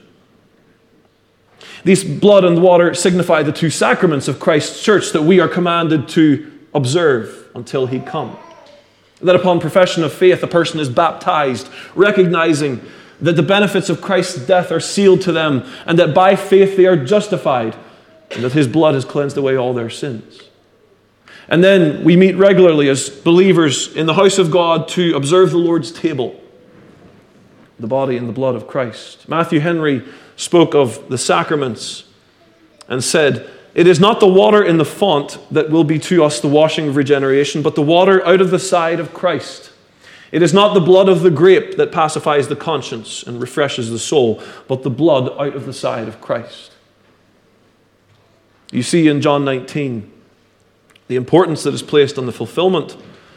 These blood and water signify the two sacraments of Christ's church that we are commanded to observe until he come. That upon profession of faith, a person is baptized, recognizing that the benefits of Christ's death are sealed to them and that by faith they are justified and that his blood has cleansed away all their sins. And then we meet regularly as believers in the house of God to observe the Lord's table, the body and the blood of Christ. Matthew Henry spoke of the sacraments and said, "It is not the water in the font that will be to us the washing of regeneration, but the water out of the side of Christ. It is not the blood of the grape that pacifies the conscience and refreshes the soul, but the blood out of the side of Christ." You see in John nineteen the importance that is placed on the fulfillment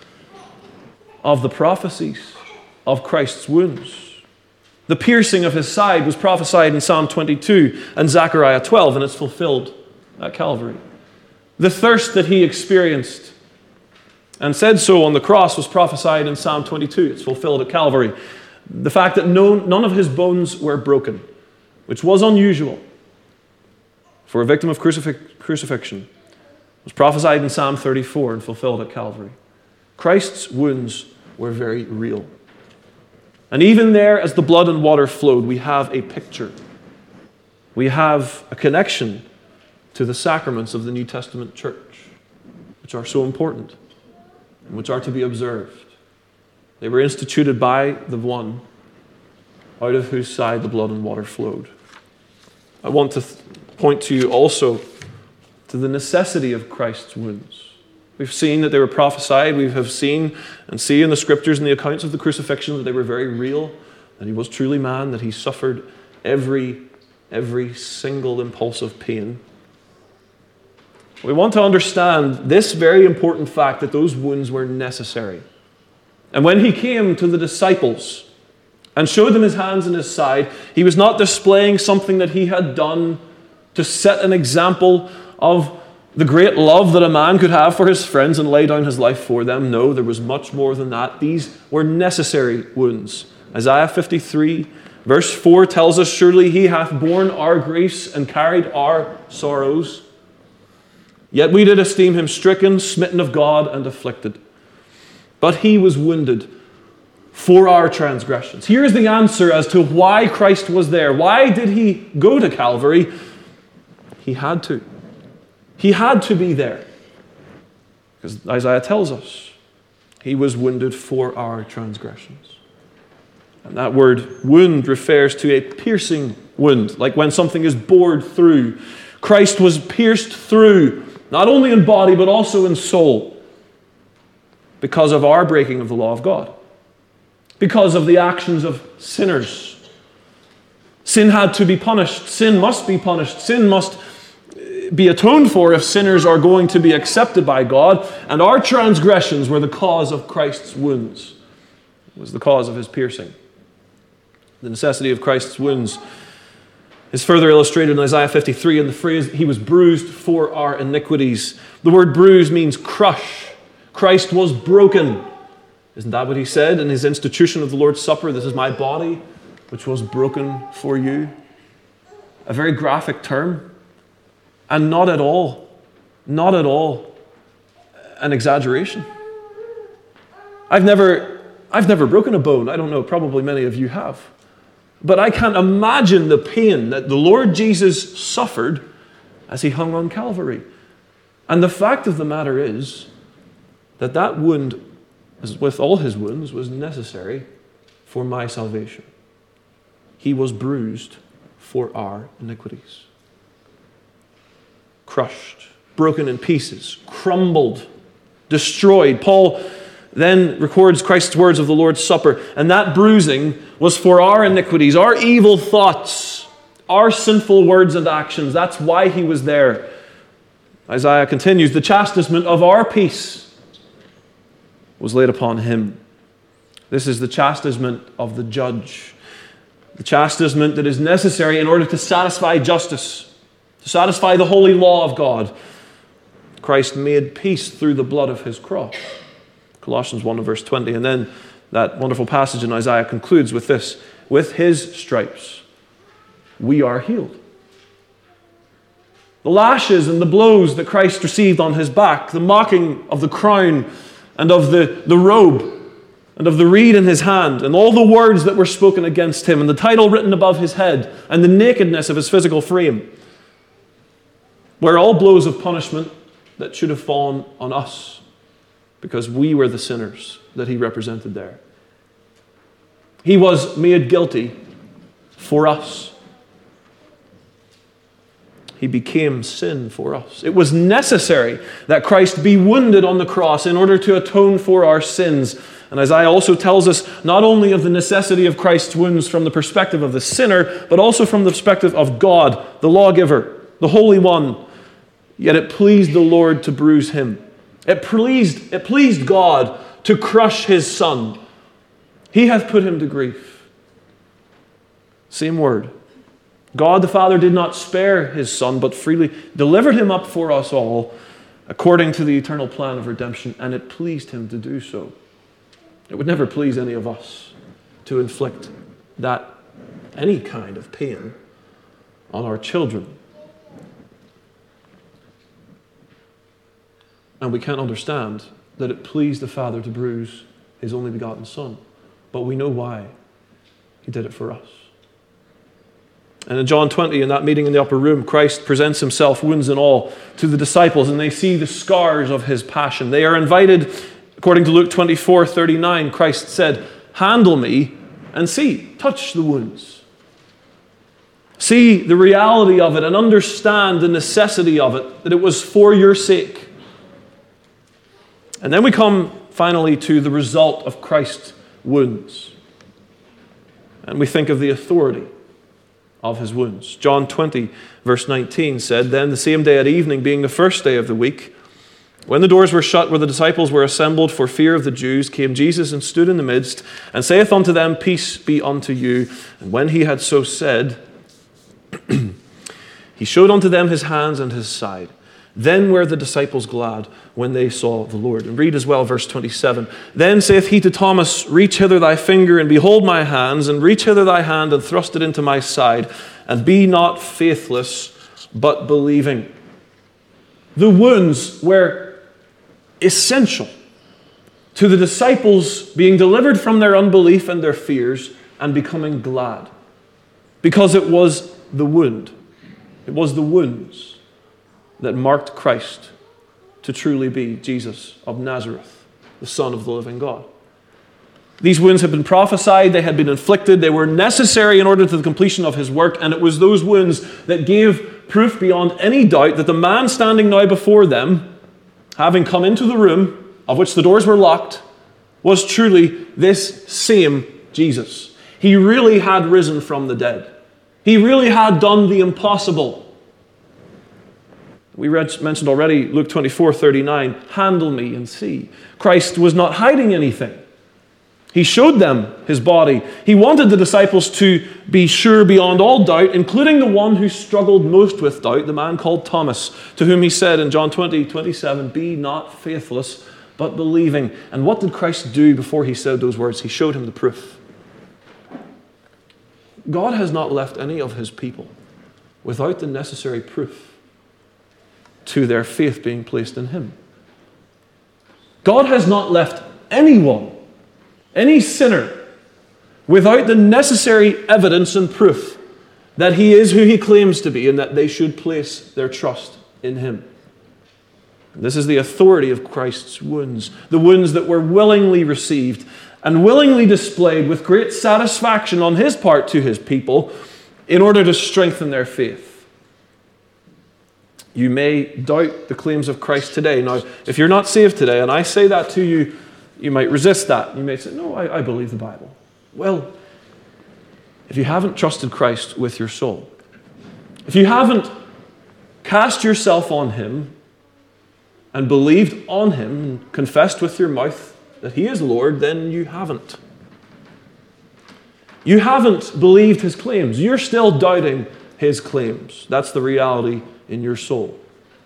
of the prophecies of Christ's wounds. The piercing of his side was prophesied in Psalm twenty-two and Zechariah twelve, and it's fulfilled at Calvary. The thirst that he experienced and said so on the cross was prophesied in Psalm twenty-two. It's fulfilled at Calvary. The fact that no, none of his bones were broken, which was unusual for a victim of crucifix, crucifixion, was prophesied in Psalm thirty-four and fulfilled at Calvary. Christ's wounds were very real. And even there, as the blood and water flowed, we have a picture. We have a connection to the sacraments of the New Testament church, which are so important and which are to be observed. They were instituted by the one out of whose side the blood and water flowed. I want to th- point to you also to the necessity of Christ's wounds. We've seen that they were prophesied. We have seen and see in the scriptures and the accounts of the crucifixion that they were very real, that he was truly man, that he suffered every, every single impulse of pain. We want to understand this very important fact that those wounds were necessary. And when he came to the disciples and showed them his hands and his side, he was not displaying something that he had done to set an example of the great love that a man could have for his friends and lay down his life for them. No, there was much more than that. These were necessary wounds. Isaiah fifty-three, verse four tells us, "Surely he hath borne our griefs and carried our sorrows. Yet we did esteem him stricken, smitten of God, and afflicted. But he was wounded for our transgressions." Here's the answer as to why Christ was there. Why did he go to Calvary? He had to. He had to be there. Because Isaiah tells us he was wounded for our transgressions. And that word wound refers to a piercing wound, like when something is bored through. Christ was pierced through, not only in body, but also in soul, because of our breaking of the law of God, because of the actions of sinners. Sin had to be punished. Sin must be punished. Sin must be atoned for if sinners are going to be accepted by God, and our transgressions were the cause of Christ's wounds. It was the cause of his piercing. The necessity of Christ's wounds is further illustrated in Isaiah fifty-three in the phrase, "He was bruised for our iniquities." The word bruise means crush. Christ was broken. Isn't that what he said in his institution of the Lord's Supper? "This is my body, which was broken for you." A very graphic term. And not at all, not at all an exaggeration. I've never, I've never broken a bone. I don't know, probably many of you have. But I can't imagine the pain that the Lord Jesus suffered as he hung on Calvary. And the fact of the matter is that that wound, as with all his wounds, was necessary for my salvation. He was bruised for our iniquities. Crushed, broken in pieces, crumbled, destroyed. Paul then records Christ's words of the Lord's Supper, and that bruising was for our iniquities, our evil thoughts, our sinful words and actions. That's why he was there. Isaiah continues, "The chastisement of our peace was laid upon him." This is the chastisement of the judge, the chastisement that is necessary in order to satisfy justice, to satisfy the holy law of God. Christ made peace through the blood of his cross. Colossians one and verse twenty. And then that wonderful passage in Isaiah concludes with this, "With his stripes we are healed." The lashes and the blows that Christ received on his back, the mocking of the crown and of the, the robe and of the reed in his hand, and all the words that were spoken against him, and the title written above his head, and the nakedness of his physical frame, were all blows of punishment that should have fallen on us because we were the sinners that he represented there. He was made guilty for us. He became sin for us. It was necessary that Christ be wounded on the cross in order to atone for our sins. And Isaiah also tells us not only of the necessity of Christ's wounds from the perspective of the sinner, but also from the perspective of God, the lawgiver, the Holy One. Yet it pleased the Lord to bruise him. It pleased, it pleased God to crush his Son. He hath put him to grief. Same word. God the Father did not spare his Son, but freely delivered him up for us all, according to the eternal plan of redemption, and it pleased him to do so. It would never please any of us to inflict that, any kind of pain, on our children. And we can't understand that it pleased the Father to bruise his only begotten Son. But we know why. He did it for us. And in John twenty, in that meeting in the upper room, Christ presents himself, wounds and all, to the disciples, and they see the scars of his passion. They are invited, according to Luke twenty-four thirty-nine, Christ said, "Handle me and see, touch the wounds. See the reality of it and understand the necessity of it, that it was for your sake." And then we come finally to the result of Christ's wounds. And we think of the authority of his wounds. John twenty, verse nineteen said, "Then the same day at evening, being the first day of the week, when the doors were shut where the disciples were assembled for fear of the Jews, came Jesus and stood in the midst, and saith unto them, Peace be unto you. And when he had so said, he showed unto them his hands and his side. Then were the disciples glad when they saw the Lord." And read as well verse twenty-seven. "Then saith he to Thomas, Reach hither thy finger, and behold my hands, and reach hither thy hand, and thrust it into my side, and be not faithless, but believing." The wounds were essential to the disciples being delivered from their unbelief and their fears and becoming glad. Because it was the wound. It was the wounds that marked Christ to truly be Jesus of Nazareth, the Son of the living God. These wounds had been prophesied, they had been inflicted, they were necessary in order to the completion of his work, and it was those wounds that gave proof beyond any doubt that the man standing now before them, having come into the room, of which the doors were locked, was truly this same Jesus. He really had risen from the dead. He really had done the impossible. We read, mentioned already Luke twenty-four thirty-nine, "Handle me and see." Christ was not hiding anything. He showed them his body. He wanted the disciples to be sure beyond all doubt, including the one who struggled most with doubt, the man called Thomas, to whom he said in John twenty twenty-seven, "Be not faithless, but believing." And what did Christ do before he said those words? He showed him the proof. God has not left any of his people without the necessary proof to their faith being placed in him. God has not left anyone, any sinner, without the necessary evidence and proof that he is who he claims to be and that they should place their trust in him. This is the authority of Christ's wounds, the wounds that were willingly received and willingly displayed with great satisfaction on his part to his people in order to strengthen their faith. You may doubt the claims of Christ today. Now, if you're not saved today, and I say that to you, you might resist that. You may say, "No, I, I believe the Bible." Well, if you haven't trusted Christ with your soul, if you haven't cast yourself on him and believed on him and confessed with your mouth that he is Lord, then you haven't. You haven't believed his claims. You're still doubting his claims. That's the reality in your soul.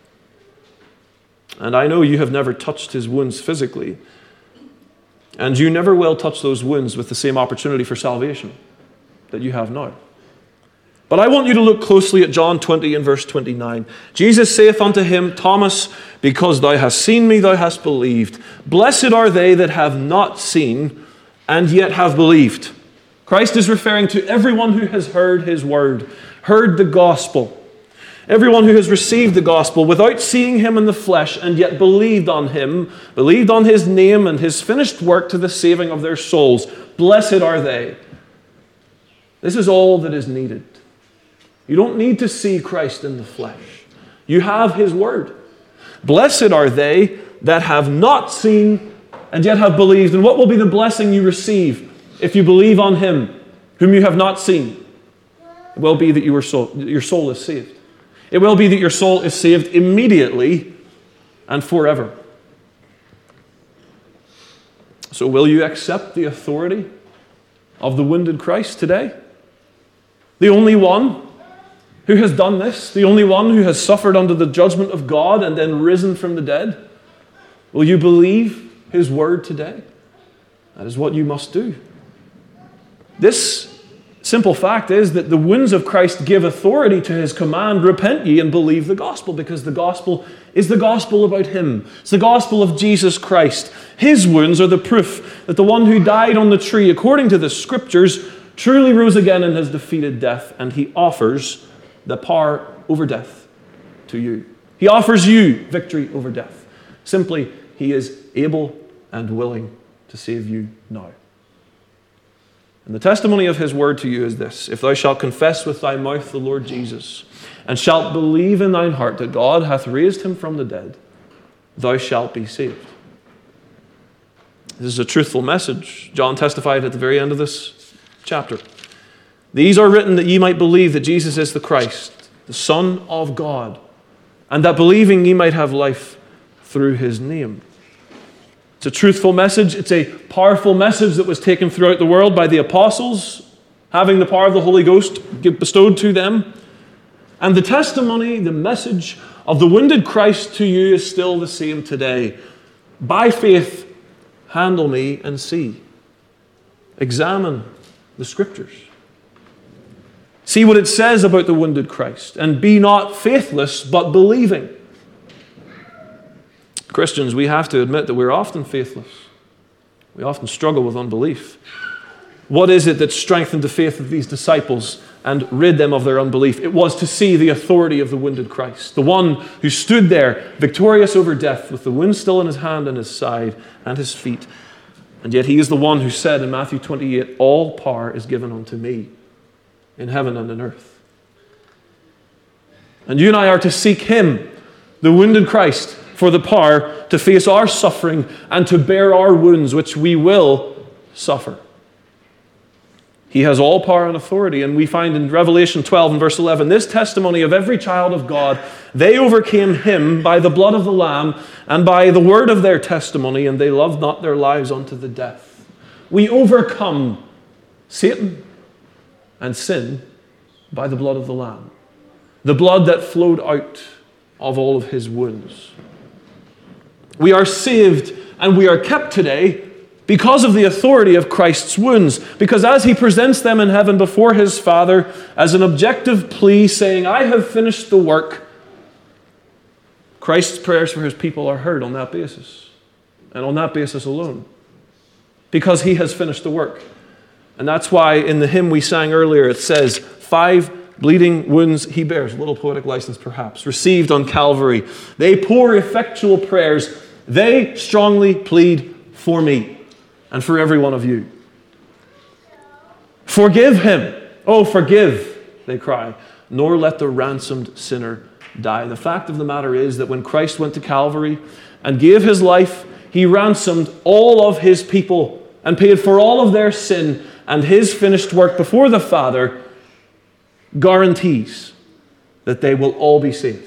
And I know you have never touched his wounds physically, and you never will touch those wounds with the same opportunity for salvation that you have now. But I want you to look closely at John twenty and verse twenty-nine. "Jesus saith unto him, Thomas, because thou hast seen me, thou hast believed. Blessed are they that have not seen, and yet have believed." Christ is referring to everyone who has heard his word, heard the gospel. Everyone who has received the gospel without seeing him in the flesh and yet believed on him, believed on his name and his finished work to the saving of their souls, blessed are they. This is all that is needed. You don't need to see Christ in the flesh. You have his word. Blessed are they that have not seen and yet have believed. And what will be the blessing you receive if you believe on him whom you have not seen? It will be that your soul, your soul is saved. It will be that your soul is saved immediately and forever. So will you accept the authority of the wounded Christ today? The only one who has done this, the only one who has suffered under the judgment of God and then risen from the dead. Will you believe his word today? That is what you must do. This simple fact is that the wounds of Christ give authority to his command, repent ye and believe the gospel, because the gospel is the gospel about him. It's the gospel of Jesus Christ. His wounds are the proof that the one who died on the tree, according to the scriptures, truly rose again and has defeated death, and he offers the power over death to you. He offers you victory over death. Simply, he is able and willing to save you now. And the testimony of his word to you is this: if thou shalt confess with thy mouth the Lord Jesus, and shalt believe in thine heart that God hath raised him from the dead, thou shalt be saved. This is a truthful message. John testified at the very end of this chapter. These are written that ye might believe that Jesus is the Christ, the Son of God, and that believing ye might have life through his name. It's a truthful message. It's a powerful message that was taken throughout the world by the apostles, having the power of the Holy Ghost bestowed to them. And the testimony, the message of the wounded Christ to you is still the same today. By faith, handle me and see. Examine the scriptures. See what it says about the wounded Christ, and be not faithless, but believing. Christians, we have to admit that we're often faithless. We often struggle with unbelief. What is it that strengthened the faith of these disciples and rid them of their unbelief? It was to see the authority of the wounded Christ, the one who stood there victorious over death with the wound still in his hand and his side and his feet. And yet he is the one who said in Matthew twenty-eight, all power is given unto me in heaven and in earth. And you and I are to seek him, the wounded Christ, for the power to face our suffering and to bear our wounds, which we will suffer. He has all power and authority, and we find in Revelation twelve and verse eleven, this testimony of every child of God: they overcame him by the blood of the Lamb and by the word of their testimony, and they loved not their lives unto the death. We overcome Satan and sin by the blood of the Lamb, the blood that flowed out of all of his wounds. We are saved and we are kept today because of the authority of Christ's wounds. Because as he presents them in heaven before his Father as an objective plea saying, I have finished the work, Christ's prayers for his people are heard on that basis. And on that basis alone. Because he has finished the work. And that's why in the hymn we sang earlier it says, five bleeding wounds he bears, a little poetic license perhaps, received on Calvary. They pour effectual prayers. They strongly plead for me and for every one of you. Forgive him. Oh, forgive, they cry, nor let the ransomed sinner die. The fact of the matter is that when Christ went to Calvary and gave his life, he ransomed all of his people and paid for all of their sin, and his finished work before the Father guarantees that they will all be saved.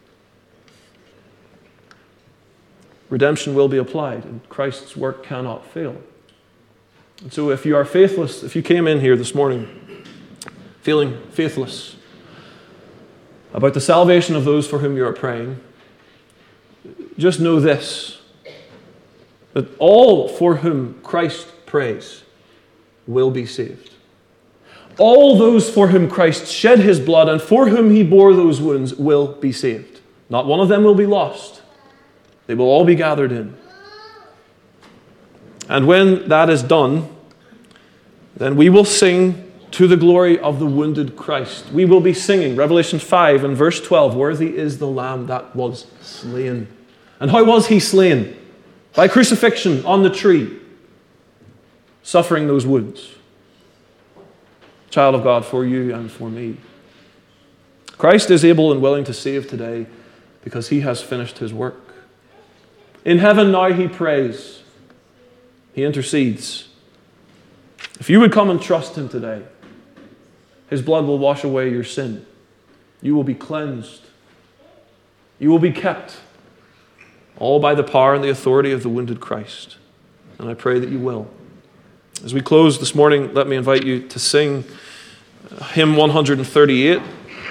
Redemption will be applied, and Christ's work cannot fail. And so if you are faithless, if you came in here this morning feeling faithless about the salvation of those for whom you are praying, just know this, that all for whom Christ prays will be saved. All those for whom Christ shed his blood and for whom he bore those wounds will be saved. Not one of them will be lost. They will all be gathered in. And when that is done, then we will sing to the glory of the wounded Christ. We will be singing Revelation five and verse twelve, worthy is the Lamb that was slain. And how was he slain? By crucifixion on the tree, suffering those wounds. Child of God, for you and for me. Christ is able and willing to save today because he has finished his work. In heaven now he prays. He intercedes. If you would come and trust him today, his blood will wash away your sin. You will be cleansed. You will be kept, all by the power and the authority of the wounded Christ. And I pray that you will. As we close this morning, let me invite you to sing hymn one thirty-eight.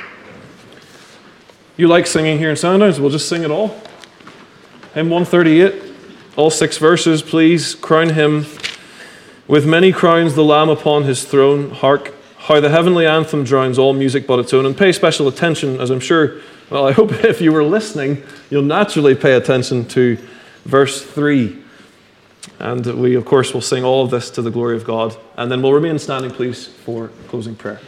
You like singing here in Sandown, so we'll just sing it all. Hymn one thirty-eight, all six verses, please. Crown him with many crowns, the Lamb upon his throne. Hark, how the heavenly anthem drowns all music but its own. And pay special attention, as I'm sure, well, I hope if you were listening, you'll naturally pay attention to verse three. And we, of course, will sing all of this to the glory of God. And then we'll remain standing, please, for closing prayer.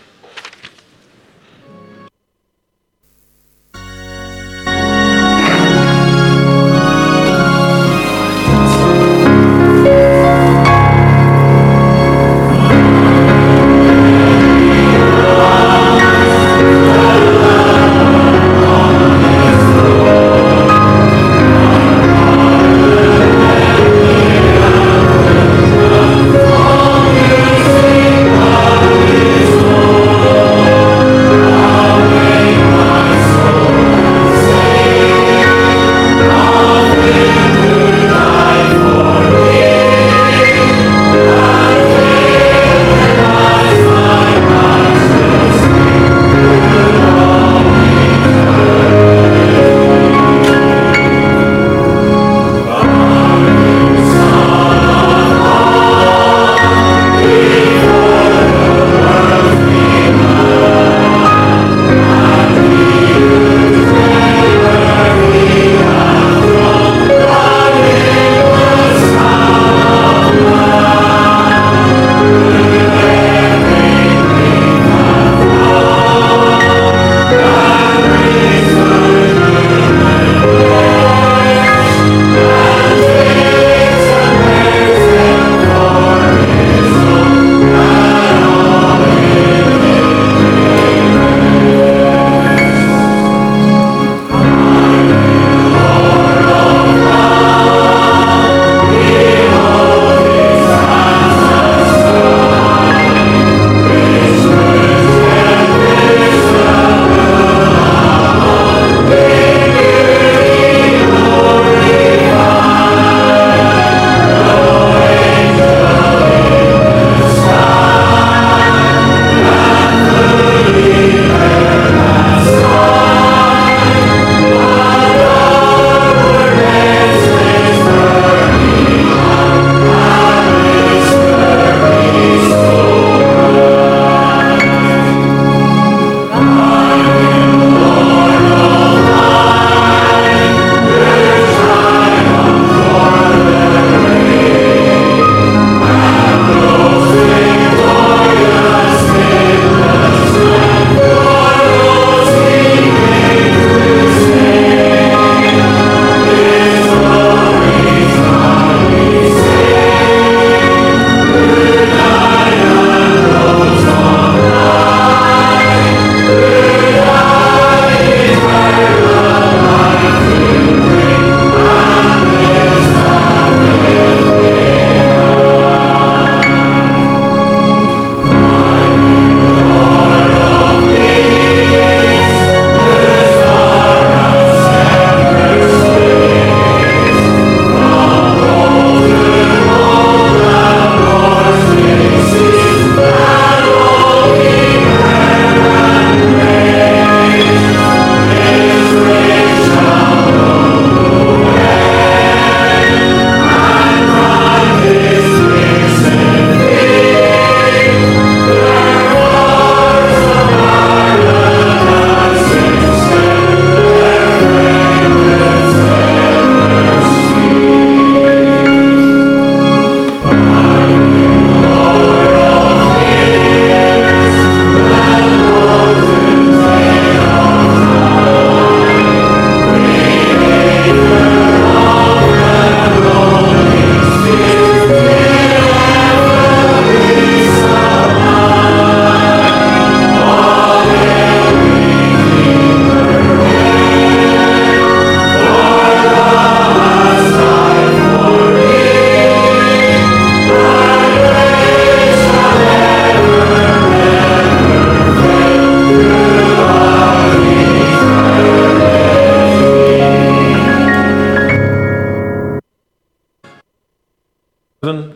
Oh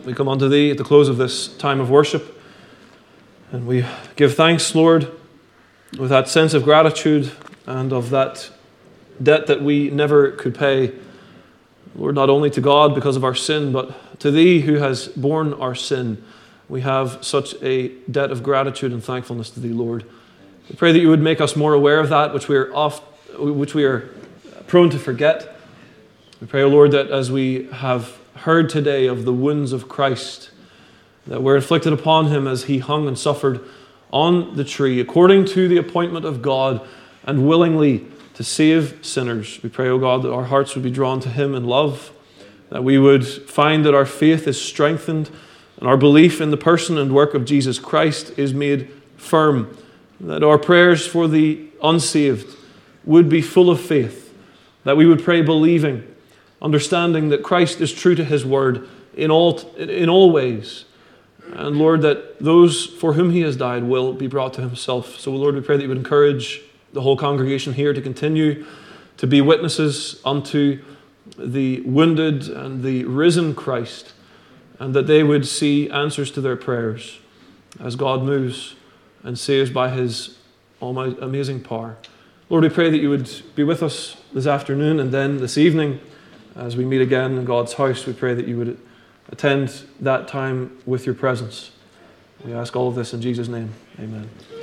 We come unto Thee at the close of this time of worship, and we give thanks, Lord, with that sense of gratitude and of that debt that we never could pay, Lord, not only to God because of our sin, but to Thee who has borne our sin. We have such a debt of gratitude and thankfulness to Thee, Lord. We pray that You would make us more aware of that, which we are oft, which we are prone to forget. We pray, O Lord, that as we have heard today of the wounds of Christ that were inflicted upon Him as He hung and suffered on the tree, according to the appointment of God and willingly to save sinners, we pray, O God, that our hearts would be drawn to Him in love, that we would find that our faith is strengthened and our belief in the person and work of Jesus Christ is made firm, that our prayers for the unsaved would be full of faith, that we would pray believing, understanding that Christ is true to His word in all, in all ways. And Lord, that those for whom He has died will be brought to Himself. So Lord, we pray that You would encourage the whole congregation here to continue to be witnesses unto the wounded and the risen Christ, and that they would see answers to their prayers as God moves and saves by His almighty, amazing power. Lord, we pray that You would be with us this afternoon and then this evening as we meet again in God's house. We pray that You would attend that time with Your presence. We ask all of this in Jesus' name. Amen.